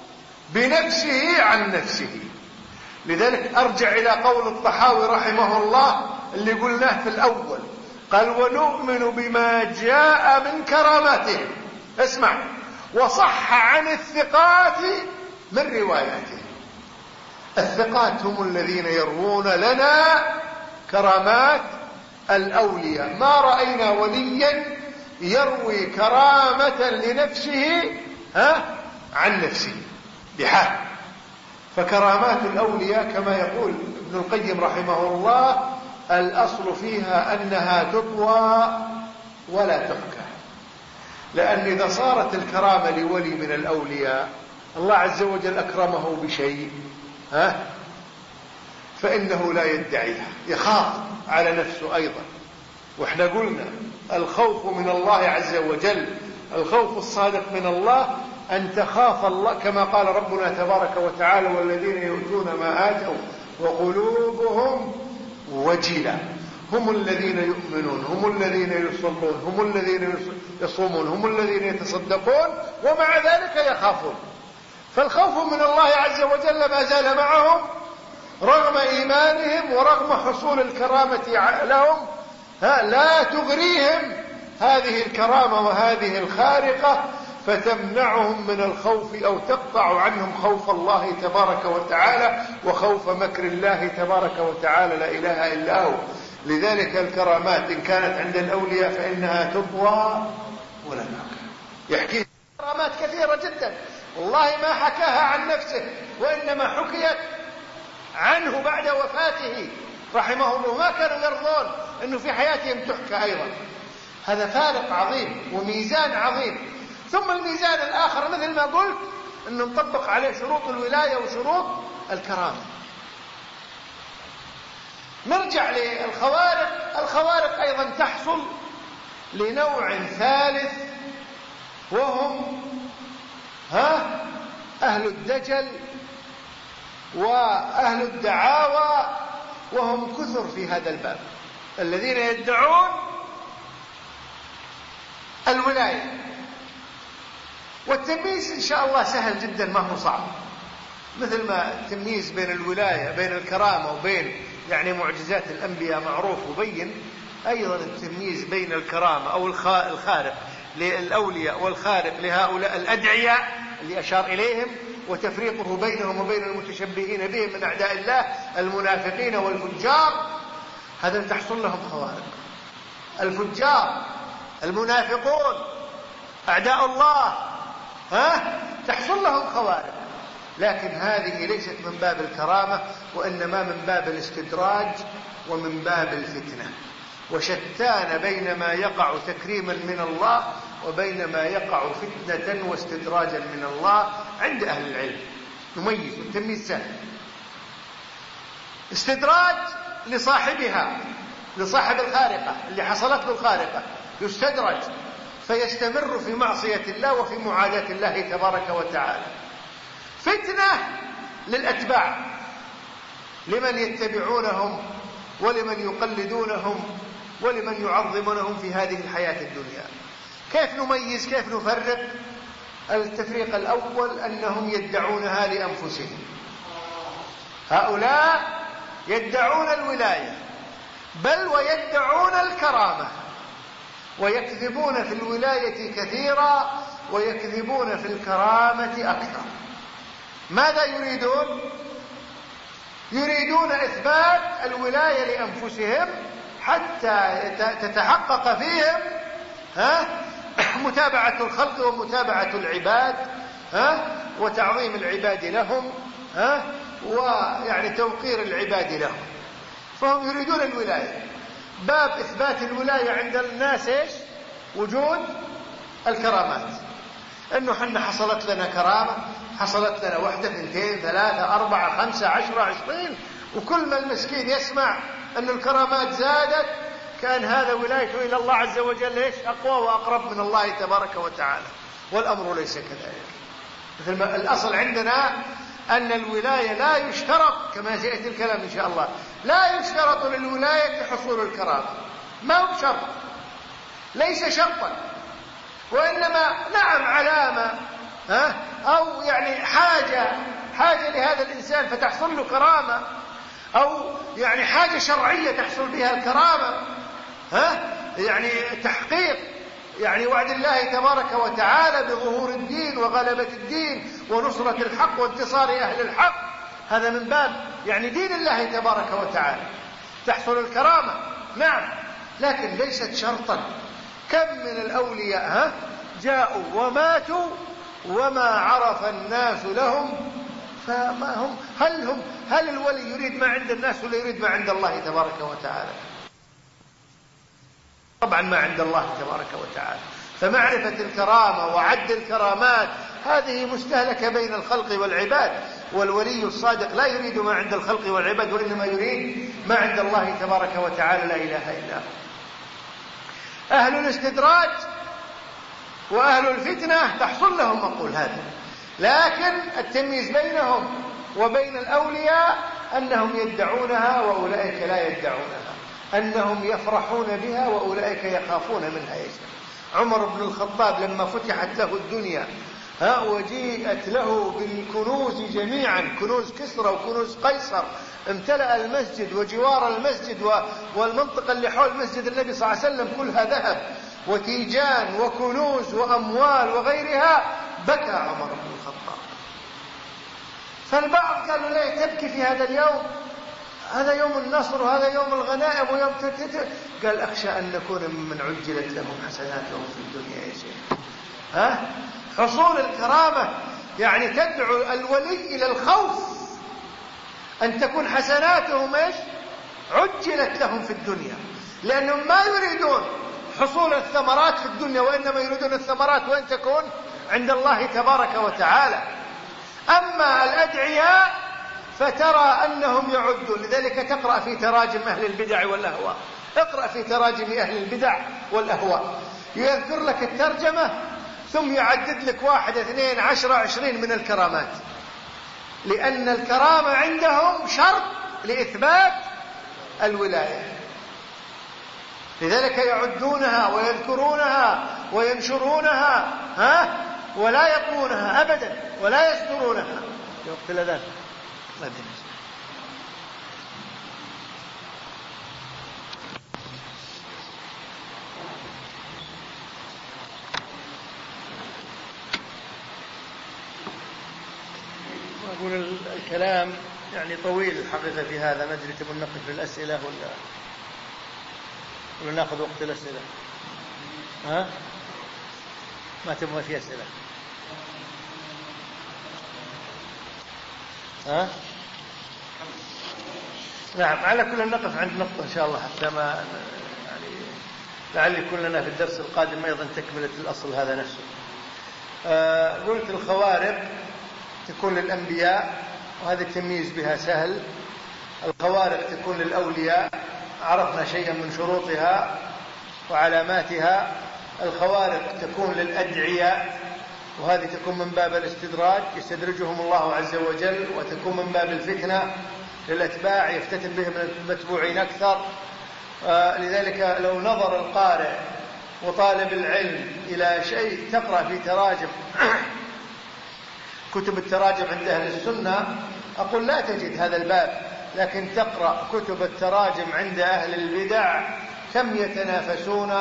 بنفسه عن نفسه. لذلك أرجع إلى قول الطحاوي رحمه الله اللي قلناه في الأول، قال ونؤمن بما جاء من كراماتهم، اسمع، وصح عن الثقات من رواياتهم. الثقات هم الذين يروون لنا كرامات الأولياء. ما رأينا وليا يروي كرامة لنفسه ها عن نفسه بحال. فكرامات الأولياء كما يقول ابن القيم رحمه الله الأصل فيها أنها تطوى ولا تحكى، لأن إذا صارت الكرامة لولي من الأولياء الله عز وجل أكرمه بشيء ها فإنه لا يدعيها، يخاف على نفسه أيضا. وإحنا قلنا الخوف من الله عز وجل، الخوف الصادق من الله أن تخاف الله، كما قال ربنا تبارك وتعالى والذين يؤتون ما آتوا وقلوبهم وجلة، هم الذين يؤمنون، هم الذين يصلون، هم الذين يصومون، هم الذين يتصدقون، ومع ذلك يخافون. فالخوف من الله عز وجل ما زال معهم رغم إيمانهم ورغم حصول الكرامة لهم. ها لا تغريهم هذه الكرامة وهذه الخارقة فتمنعهم من الخوف أو تقطع عنهم خوف الله تبارك وتعالى وخوف مكر الله تبارك وتعالى لا إله إلا هو. لذلك الكرامات إن كانت عند الأولياء فإنها تطوى ولا تحكى. يحكي كرامات كثيرة جدا والله ما حكاها عن نفسه، وإنما حكيت عنه بعد وفاته رحمه الله، ما كانوا يرضون أنه في حياتهم تحكى أيضا. هذا فارق عظيم وميزان عظيم. ثم الميزان الآخر مثل ما قلت أنه نطبق عليه شروط الولاية وشروط الكرامة. نرجع للخوارق. الخوارق أيضا تحصل لنوع ثالث وهم ها أهل الدجل وأهل الدعاوى، وهم كثر في هذا الباب الذين يدعون الولاية. والتمييز إن شاء الله سهل جدا ما هو صعب، مثل ما التمييز بين الولاية بين الكرامة وبين يعني معجزات الأنبياء معروف وبين، أيضا التمييز بين الكرامة أو الخارق للأولياء والخارق لهؤلاء الأدعياء اللي أشار إليهم، وتفريقه بينهم وبين المتشبهين بهم من أعداء الله المنافقين والفجار، هذا تحصل لهم خوارق. الفجار المنافقون أعداء الله، ها تحصل لهم خوارق، لكن هذه ليست من باب الكرامة، وإنما من باب الاستدراج ومن باب الفتنة. وشتان بين ما يقع تكريما من الله وبين ما يقع فتنة واستدراجا من الله عند أهل العلم. نميز والتمييز سهل. استدراج لصاحبها، لصاحب الخارقة اللي حصلت له الخارقة، يستدرج فيستمر في معصية الله وفي معاداة الله تبارك وتعالى. فتنة للأتباع، لمن يتبعونهم ولمن يقلدونهم ولمن يعظمونهم في هذه الحياة الدنيا. كيف نميز؟ كيف نفرق؟ التفريق الأول أنهم يدعونها لأنفسهم. هؤلاء يدعون الولاية، بل ويدعون الكرامة، ويكذبون في الولاية كثيرا ويكذبون في الكرامة أكثر. ماذا يريدون؟ يريدون إثبات الولاية لأنفسهم حتى تتحقق فيهم ها متابعة الخلق ومتابعة العباد، ها وتعظيم العباد لهم، ها ويعني توقير العباد لهم. فهم يريدون الولاية. باب إثبات الولاية عند الناس إيش؟ وجود الكرامات، إنه حنا حصلت لنا كرامة، حصلت لنا واحدة اثنتين ثلاثة أربعة خمسة عشرة عشرين، وكل ما المسكين يسمع أن الكرامات زادت كان هذا ولايته إلى الله عز وجل إيش؟ أقوى وأقرب من الله تبارك وتعالى. والأمر ليس كذلك. مثل ما الأصل عندنا أن الولاية لا يشترط، كما سيأتي الكلام إن شاء الله، لا يشترط للولاية حصول الكرامة، ما هو شرط، ليس شرطا، وإنما نعم علامة، ها أو يعني حاجة حاجة لهذا الإنسان فتحصل له كرامة، أو يعني حاجة شرعية تحصل بها الكرامة، ها يعني تحقيق يعني وعد الله تبارك وتعالى بظهور الدين وغلبة الدين ونصرة الحق وانتصار أهل الحق. هذا من باب يعني دين الله تبارك وتعالى تحصل الكرامة، نعم، لكن ليست شرطا. كم من الأولياء ها جاءوا وماتوا وما عرف الناس لهم، فما هم هل هم هل الولي يريد ما عند الناس ولا يريد ما عند الله تبارك وتعالى؟ طبعا ما عند الله تبارك وتعالى. فمعرفة الكرامة وعد الكرامات هذه مستهلكة بين الخلق والعباد، والولي الصادق لا يريد ما عند الخلق والعباد، وإنما يريد ما عند الله تبارك وتعالى، لا إله إلا هو. أهل الاستدراج وأهل الفتنة تحصل لهم مقول هذا، لكن التمييز بينهم وبين الأولياء أنهم يدعونها وأولئك لا يدعونها، أنهم يفرحون بها وأولئك يخافون منها. يشاء عمر بن الخطاب لما فتحت له الدنيا ها وجيءت له بالكنوز جميعا، كنوز كسرى وكنوز قيصر، امتلأ المسجد وجوار المسجد والمنطقة اللي حول مسجد النبي صلى الله عليه وسلم كلها ذهب وتيجان وكنوز وأموال وغيرها، بكى عمر بن الخطاب. فالبعض قالوا لا تبكي في هذا اليوم، هذا يوم النصر وهذا يوم الغنائم ويوم تتت. قال أخشى أن نكون ممن عجلت لهم حسناتهم في الدنيا يا شيخ. ها حصول الكرامة يعني تدعو الولي إلى الخوف أن تكون حسناتهم إيش؟ عجلت لهم في الدنيا، لأنهم ما يريدون حصول الثمرات في الدنيا، وإنما يريدون الثمرات وإن تكون عند الله تبارك وتعالى. أما الأدعياء فترى أنهم يعدون، لذلك تقرأ في تراجم أهل البدع والأهواء، اقرأ في تراجم أهل البدع والأهواء، يذكر لك الترجمة ثم يعدد لك واحد اثنين عشرة عشرين من الكرامات، لأن الكرامة عندهم شرط لإثبات الولاية، لذلك يعدونها ويذكرونها وينشرونها ها ولا يقونها أبدا ولا يسترونها. وقت الأذان أقول الكلام يعني طويل الحقيقة في هذا، ما أدري تبون نقف في الأسئلة ولا ولا نأخذ وقت الأسئلة؟ ها؟ ما تبغى في أسئلة؟ ها؟ نعم، على كل نقف عند نقطة إن شاء الله حتى ما يعني لعل يكون لنا في الدرس القادم أيضا تكملة الأصل هذا نفسه. آه قلت الخوارق تكون للأنبياء وهذا التمييز بها سهل. الخوارق تكون للأولياء، عرفنا شيئا من شروطها وعلاماتها. الخوارق تكون للأدعياء وهذه تكون من باب الاستدراج، يستدرجهم الله عز وجل، وتكون من باب الفتنة للأتباع، يفتتن بهم المتبوعين أكثر. آه لذلك لو نظر القارئ وطالب العلم إلى شيء تقرأ في تراجم كتب التراجم عند أهل السنة، أقول لا تجد هذا الباب، لكن تقرأ كتب التراجم عند أهل البدع كم يتنافسون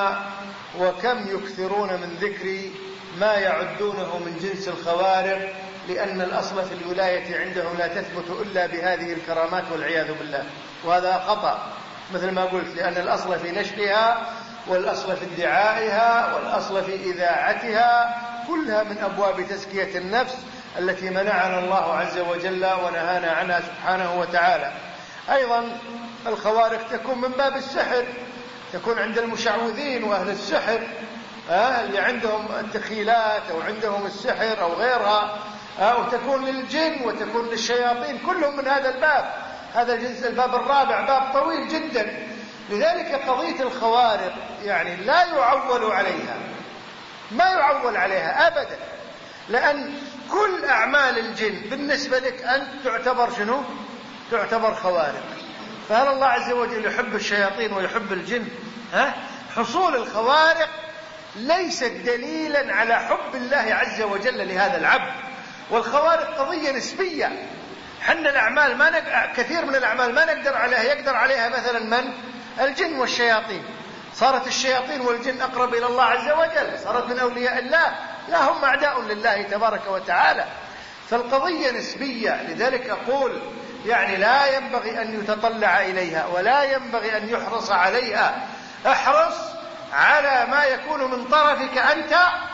وكم يكثرون من ذكر ما يعدونه من جنس الخوارق، لأن الأصل في الولاية عندهم لا تثبت إلا بهذه الكرامات والعياذ بالله، وهذا خطأ مثل ما قلت، لأن الأصل في نشرها والأصل في ادعائها والأصل في إذاعتها كلها من أبواب تزكية النفس التي منعنا الله عز وجل ونهانا عنها سبحانه وتعالى. أيضا الخوارق تكون من باب السحر، تكون عند المشعوذين وأهل السحر آه اللي عندهم التخيلات أو عندهم السحر أو غيرها، آه وتكون للجن وتكون للشياطين، كلهم من هذا الباب. هذا الجنس الباب الرابع باب طويل جدا. لذلك قضية الخوارق يعني لا يعول عليها، ما يعول عليها أبدا، لأن كل أعمال الجن بالنسبة لك أنت تعتبر شنو؟ تعتبر خوارق. فهل الله عز وجل يحب الشياطين ويحب الجن؟ ها؟ حصول الخوارق ليست دليلا على حب الله عز وجل لهذا العبد، والخوارق قضية نسبية. حنا الأعمال ما نق... كثير من الأعمال ما نقدر عليها، يقدر عليها مثلا من؟ الجن والشياطين. صارت الشياطين والجن أقرب إلى الله عز وجل، صارت من أولياء الله، لا هم أعداء لله تبارك وتعالى. فالقضية نسبية. لذلك أقول يعني لا ينبغي أن يتطلع إليها ولا ينبغي أن يحرص عليها. احرص على ما يكون من طرفك أنت،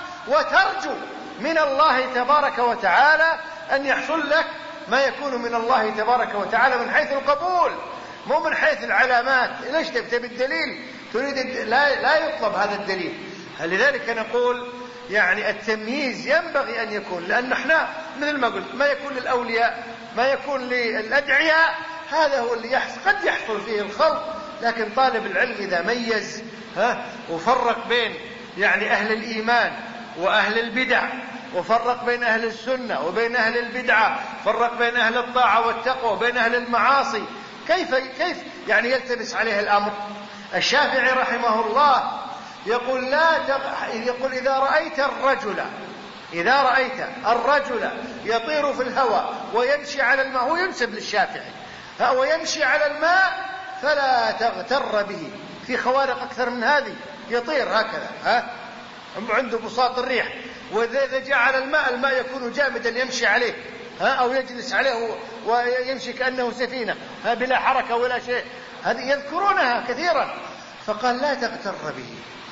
وترجو من الله تبارك وتعالى أن يحصل لك ما يكون من الله تبارك وتعالى من حيث القبول، مو من حيث العلامات. ليش تبتغي الدليل؟ تريد لا, لا يطلب هذا الدليل. لذلك نقول يعني التمييز ينبغي أن يكون، لأن احنا مثل ما قلت ما يكون للأولياء ما يكون للأدعياء هذا هو اللي يحصل، قد يحصل فيه الخلط، لكن طالب العلم إذا ميز ها وفرق بين يعني أهل الإيمان وأهل البدع، وفرق بين أهل السنة وبين أهل البدعة، فرق بين أهل الطاعة والتقوى وبين أهل المعاصي، كيف كيف يعني يلتبس عليه الأمر؟ الشافعي رحمه الله يقول لا تق... يقول إذا رأيت الرجل إذا رأيت الرجل يطير في الهواء ويمشي على الماء، هو ينسب للشافعي، ويمشي على الماء فلا تغتر به. في خوارق أكثر من هذه، يطير هكذا ها عنده بساط الريح، وإذا جاء على الماء الماء يكون جامدا يمشي عليه ها أو يجلس عليه ويمشي كأنه سفينة ها بلا حركة ولا شيء. هذه يذكرونها كثيرا. فقال لا تغتر به،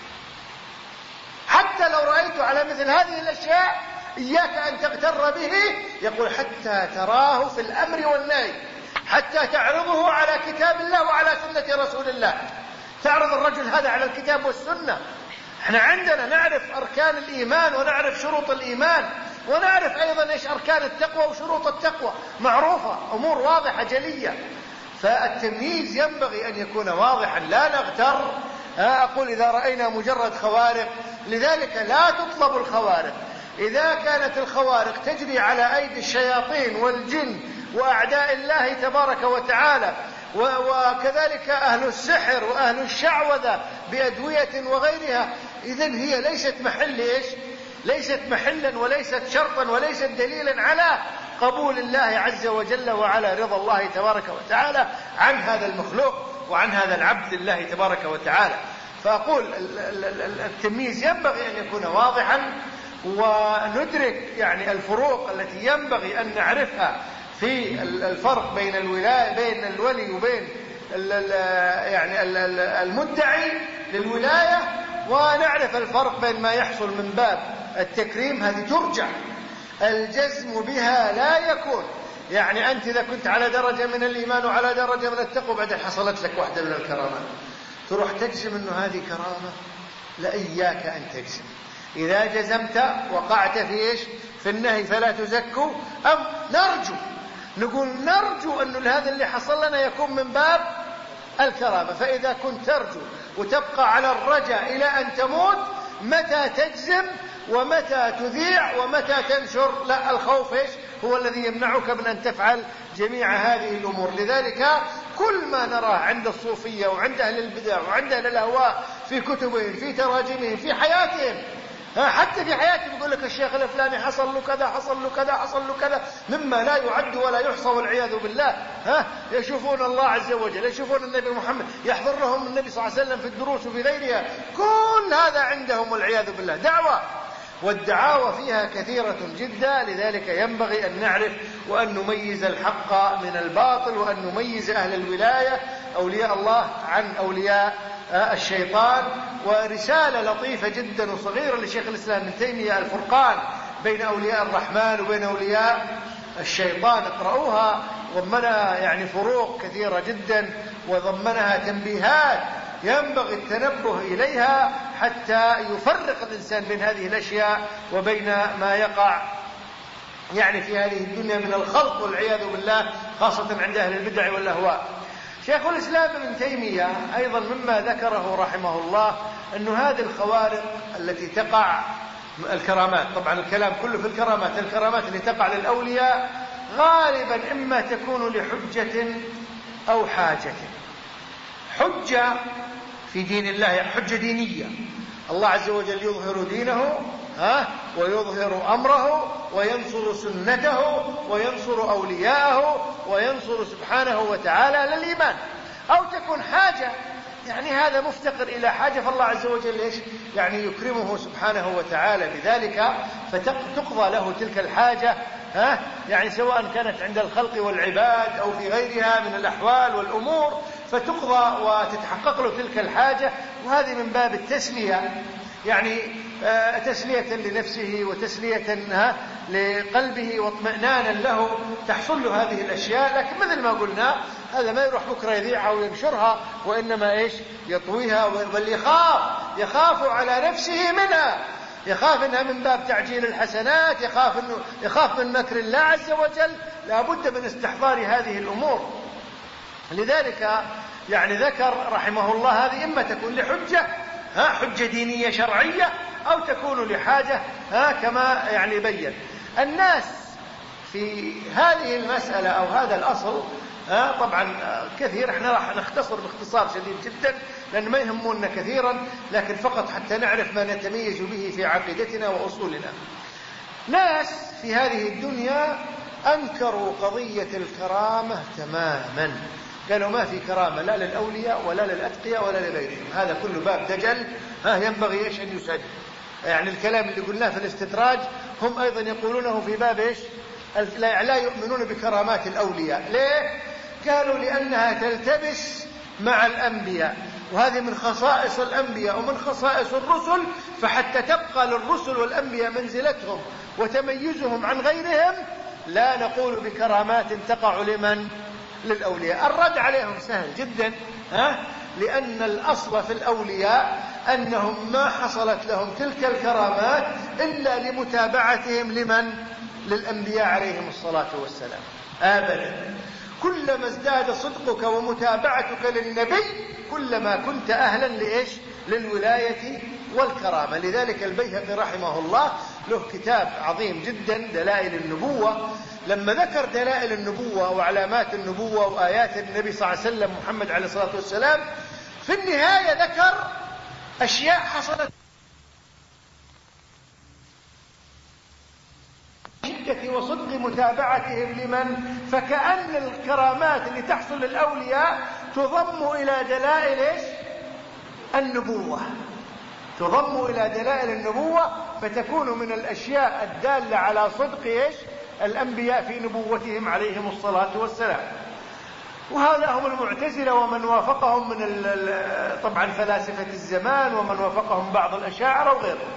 حتى لو رأيت على مثل هذه الأشياء إياك أن تغتر به. يقول حتى تراه في الأمر والنهي، حتى تعرضه على كتاب الله وعلى سنة رسول الله. تعرض الرجل هذا على الكتاب والسنة. احنا عندنا نعرف أركان الإيمان ونعرف شروط الإيمان، ونعرف أيضا إيش أركان التقوى وشروط التقوى، معروفة، أمور واضحة جلية. فالتمييز ينبغي أن يكون واضحا، لا نغتر. أقول إذا رأينا مجرد خوارق، لذلك لا تطلب الخوارق. إذا كانت الخوارق تجري على أيدي الشياطين والجن وأعداء الله تبارك وتعالى، وكذلك أهل السحر وأهل الشعوذة بأدوية وغيرها، إذن هي ليست محل إيش؟ ليست محلا وليست شرطا وليست دليلا على قبول الله عز وجل وعلى رضا الله تبارك وتعالى عن هذا المخلوق وعن هذا العبد لله تبارك وتعالى. فأقول التمييز ينبغي أن يكون واضحا، وندرك يعني الفروق التي ينبغي أن نعرفها في الفرق بين الولاية بين الولي وبين يعني المدعي للولاية، ونعرف الفرق بين ما يحصل من باب التكريم، هذه ترجع، الجزم بها لا يكون. يعني أنت إذا كنت على درجة من الإيمان وعلى درجة من التقوى بعدين حصلت لك واحدة من الكرامات، تروح تجزم أنه هذه كرامة؟ لا، إياك أن تجزم. إذا جزمت وقعت في إيش؟ في النهي فلا تزكوا، أم نرجو، نقول نرجو أنه هذا اللي حصل لنا يكون من باب الكرامة. فإذا كنت ترجو وتبقى على الرجاء إلى أن تموت، متى تجزم ومتى تذيع ومتى تنشر؟ لا، الخوف إيش؟ هو الذي يمنعك من أن تفعل جميع هذه الأمور. لذلك كل ما نراه عند الصوفية وعند أهل البدع وعند أهل الأهواء في كتبهم، في تراجمهم، في حياتهم، حتى في حياتهم يقول لك الشيخ الفلاني حصل له كذا، حصل له كذا، حصل له كذا، مما لا يعد ولا يحصى والعياذ بالله. ها يشوفون الله عز وجل، يشوفون النبي محمد، يحضر لهم النبي صلى الله عليه وسلم في الدروس وفي غيرها، كل هذا عندهم والعياذ بالله دعوة، والدعاوى فيها كثيرة جدا. لذلك ينبغي أن نعرف وأن نميز الحق من الباطل، وأن نميز أهل الولاية أولياء الله عن أولياء الشيطان. ورسالة لطيفة جدا وصغيرة لشيخ الإسلام ابن تيمية، الفرقان بين أولياء الرحمن وبين أولياء الشيطان، اقرأوها، ضمنها يعني فروق كثيرة جدا، وضمنها تنبيهات ينبغي التنبه إليها حتى يفرق الإنسان بين هذه الأشياء وبين ما يقع يعني في هذه الدنيا من الخلط والعياذ بالله، خاصة عند أهل البدع والأهواء. شيخ الإسلام ابن تيمية أيضا مما ذكره رحمه الله أن هذه الخوارق التي تقع، الكرامات، طبعا الكلام كله في الكرامات، الكرامات اللي تقع للأولياء غالبا إما تكون لحجة أو حاجة. حجة في دين الله، حجة دينية، الله عز وجل يظهر دينه ها ويظهر أمره وينصر سنته وينصر أولياءه وينصر سبحانه وتعالى للإيمان. أو تكون حاجة، يعني هذا مفتقر إلى حاجة، فالله عز وجل إيش؟ يعني يكرمه سبحانه وتعالى بذلك، فتقضى له تلك الحاجة، ها يعني سواء كانت عند الخلق والعباد أو في غيرها من الأحوال والأمور، فتقضى وتتحقق له تلك الحاجة. وهذه من باب التسلية، يعني آه تسلية لنفسه وتسلية لقلبه واطمئنانا له تحصل له هذه الأشياء. لكن مثل ما قلنا هذا ما يروح بكرة يذيعها وينشرها، وإنما إيش؟ يطويها، بل يخاف يخاف على نفسه منها، يخاف انها من باب تعجيل الحسنات، يخاف انه يخاف من مكر الله عز وجل. لا بد من استحضار هذه الامور. لذلك يعني ذكر رحمه الله هذه اما تكون لحجه ها حجه دينيه شرعيه، او تكون لحاجه ها كما يعني بين الناس في هذه المساله او هذا الاصل. ها طبعا كثير، احنا راح نختصر باختصار شديد جدا لأن ما يهمنا كثيرا، لكن فقط حتى نعرف ما نتميز به في عقيدتنا وأصولنا. ناس في هذه الدنيا أنكروا قضية الكرامة تماما، قالوا ما في كرامة لا للأولياء ولا للأتقياء ولا لغيرهم، هذا كله باب دجل ها ينبغي إيش أن يسد. يعني الكلام اللي قلناه في الاستدراج هم أيضا يقولونه في باب إيش؟ لا يؤمنون بكرامات الأولياء. ليه؟ قالوا لأنها تلتبس مع الأنبياء، وهذه من خصائص الأنبياء ومن خصائص الرسل، فحتى تبقى للرسل والأنبياء منزلتهم وتميزهم عن غيرهم لا نقول بكرامات تقع لمن؟ للأولياء. الرد عليهم سهل جدا، ها؟ لأن الأصل في الأولياء أنهم ما حصلت لهم تلك الكرامات إلا لمتابعتهم لمن؟ للأنبياء عليهم الصلاة والسلام. أبدا، كلما ازداد صدقك ومتابعتك للنبي كلما كنت أهلا لإيش؟ للولاية والكرامة. لذلك البيهقي رحمه الله له كتاب عظيم جدا دلائل النبوة، لما ذكر دلائل النبوة وعلامات النبوة وآيات النبي صلى الله عليه وسلم محمد عليه الصلاة والسلام، في النهاية ذكر أشياء حصلت وصدق متابعتهم لمن، فكأن الكرامات اللي تحصل للأولياء تضم إلى دلائل إيش؟ النبوة، تضم إلى دلائل النبوة، فتكون من الأشياء الدالة على صدق إيش؟ الأنبياء في نبوتهم عليهم الصلاة والسلام. وهذا هم المعتزلة ومن وافقهم من طبعا فلاسفة الزمان ومن وافقهم بعض الأشاعرة وغيرهم.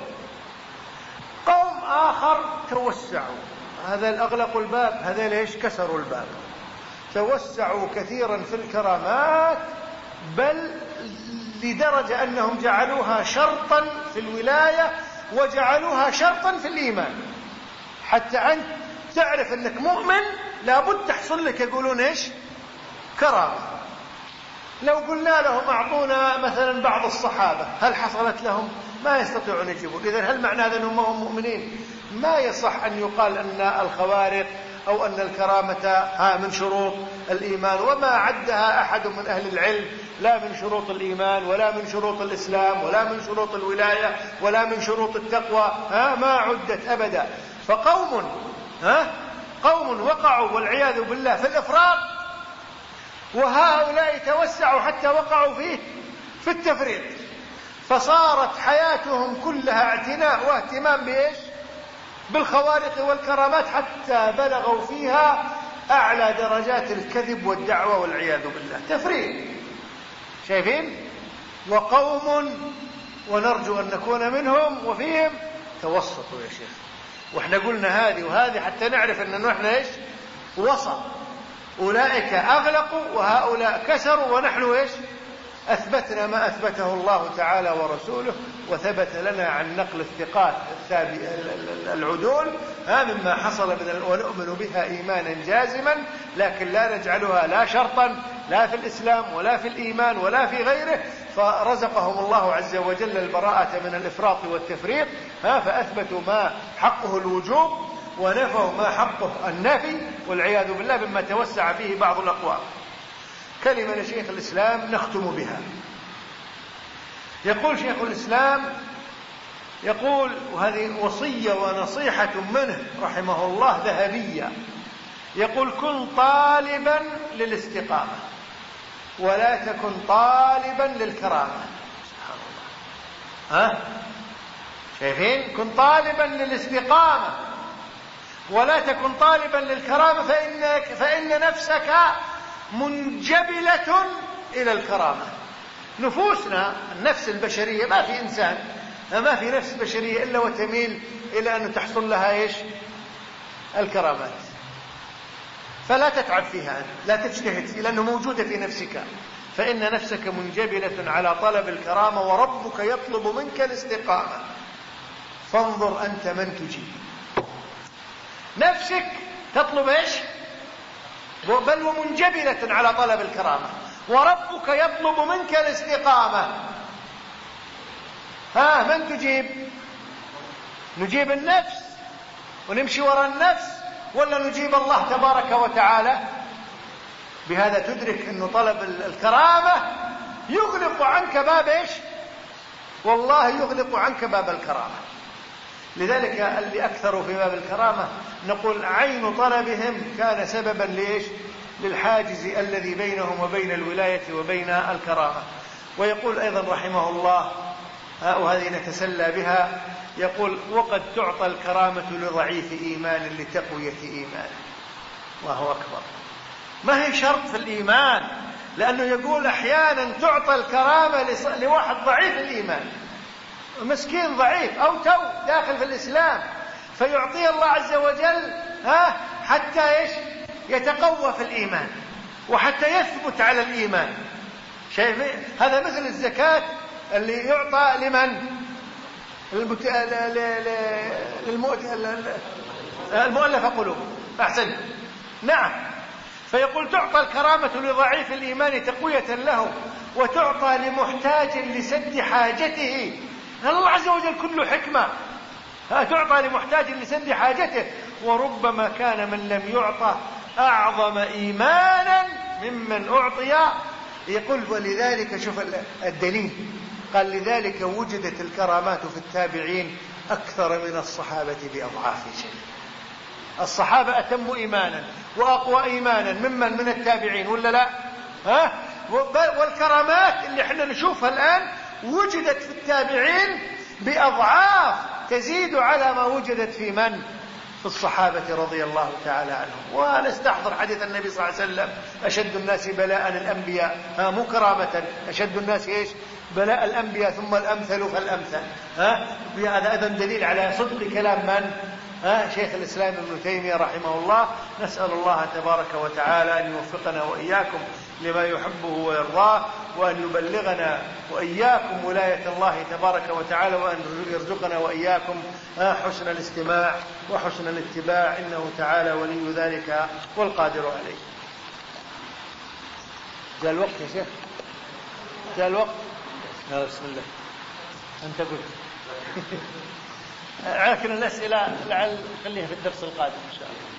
قوم آخر توسعوا، هذا أغلقوا الباب، هذا ليش كسروا الباب، توسعوا كثيرا في الكرامات، بل لدرجة أنهم جعلوها شرطا في الولاية وجعلوها شرطا في الإيمان، حتى أنت تعرف أنك مؤمن لابد تحصل لك يقولون إيش كرامة. لو قلنا لهم أعطونا مثلا بعض الصحابة، هل حصلت لهم؟ ما يستطيعون يجيبون. إذن هل معنى هذا أنهم هم مؤمنين؟ ما يصح أن يقال أن الخوارق أو أن الكرامة ها من شروط الإيمان، وما عدها أحد من أهل العلم، لا من شروط الإيمان ولا من شروط الإسلام ولا من شروط الولاية ولا من شروط التقوى، ها ما عدت أبدا. فقوم ها قوم وقعوا والعياذ بالله في الإفراط، وهؤلاء توسعوا حتى وقعوا فيه في التفريط، فصارت حياتهم كلها اعتناء واهتمام بإيش بالخوارق والكرامات، حتى بلغوا فيها أعلى درجات الكذب والدعوة والعياذ بالله، تفريط. شايفين؟ وقوم ونرجو أن نكون منهم وفيهم توسطوا يا شيخ. وإحنا قلنا هذه وهذه حتى نعرف أن نحن إيش وسط. أولئك أغلقوا وهؤلاء كسروا، ونحن إيش أثبتنا ما أثبته الله تعالى ورسوله، وثبت لنا عن نقل الثقات العدول هذا مما حصل من، ونؤمن بها إيمانا جازما، لكن لا نجعلها لا شرطا لا في الإسلام ولا في الإيمان ولا في غيره. فرزقهم الله عز وجل البراءة من الإفراط والتفريط، فأثبتوا ما حقه الوجوب ونفوا ما حقه النفي والعياذ بالله، مما توسع فيه بعض الأقوام. كلمة لشيخ الإسلام نختم بها. يقول شيخ الإسلام، يقول وهذه وصية ونصيحة منه رحمه الله ذهبية، يقول كن طالبا للاستقامة ولا تكن طالبا للكرامة. سبحان الله. ها شايفين؟ كن طالبا للاستقامة ولا تكن طالبا للكرامة، فإنك فإن نفسك منجبلة إلى الكرامة. نفوسنا النفس البشرية، ما في إنسان ما في نفس بشرية إلا وتميل إلى أن تحصل لها إيش الكرامات، فلا تتعب فيها، لا تجتهد، لأنه موجودة في نفسك، فإن نفسك منجبلة على طلب الكرامة، وربك يطلب منك الاستقامة، فانظر أنت من تجيب. نفسك تطلب إيش بل ومنجبلة على طلب الكرامة، وربك يطلب منك الاستقامة. ها من تجيب؟ نجيب النفس ونمشي وراء النفس، ولا نجيب الله تبارك وتعالى؟ بهذا تدرك أن طلب الكرامة يغلق عنك باب إيش والله يغلق عنك باب الكرامة. لذلك اللي أكثروا في باب الكرامة نقول عين طلبهم كان سببا ليش للحاجز الذي بينهم وبين الولاية وبين الكرامة. ويقول أيضا رحمه الله، وهذه نتسلى بها، يقول وقد تعطى الكرامة لضعيف إيمان لتقوية إيمان. الله أكبر. ما هي شرط في الإيمان، لأنه يقول أحيانا تعطى الكرامة لواحد ضعيف الإيمان، مسكين ضعيف أو تو داخل في الإسلام، فيعطيه الله عز وجل ها حتى إيش يتقوى في الإيمان وحتى يثبت على الإيمان. شايف هذا مثل الزكاة اللي يعطى لمن المت... المؤلف قلوبهم. أحسن. نعم. فيقول تعطى الكرامة لضعيف الإيمان تقوية له، وتعطى لمحتاج لسد حاجته. الله عز وجل كله حكمة. تعطى لمحتاج لسد حاجته، وربما كان من لم يعطى أعظم إيمانا ممن أعطي. يقول ولذلك شوف الدليل، قال لذلك وجدت الكرامات في التابعين أكثر من الصحابة بأضعاف شيء. الصحابة أتم إيمانا وأقوى إيمانا ممن من التابعين، ولا لا؟ ها؟ والكرامات اللي احنا نشوفها الآن وجدت في التابعين بأضعاف تزيد على ما وجدت في من؟ في الصحابة رضي الله تعالى عنهم. ونستحضر حديث النبي صلى الله عليه وسلم: أشد الناس بلاء الأنبياء، ها مو كرامة، أشد الناس إيش؟ بلاء الأنبياء ثم الأمثل فالأمثل. ها هذا أيضا دليل على صدق كلام من؟ ها شيخ الإسلام ابن تيمية رحمه الله. نسأل الله تبارك وتعالى أن يوفقنا وإياكم لما يحبه ويرضاه، وأن يبلغنا وإياكم ولاية الله تبارك وتعالى، وأن يرزقنا وإياكم حسن الاستماع وحسن الاتباع، إنه تعالى ولي ذلك والقادر عليه. جاء الوقت يا شيخ، جاء الوقت. بسم الله، أنت قلت. لكن الأسئلة لعل خليها في الدرس القادم إن شاء الله.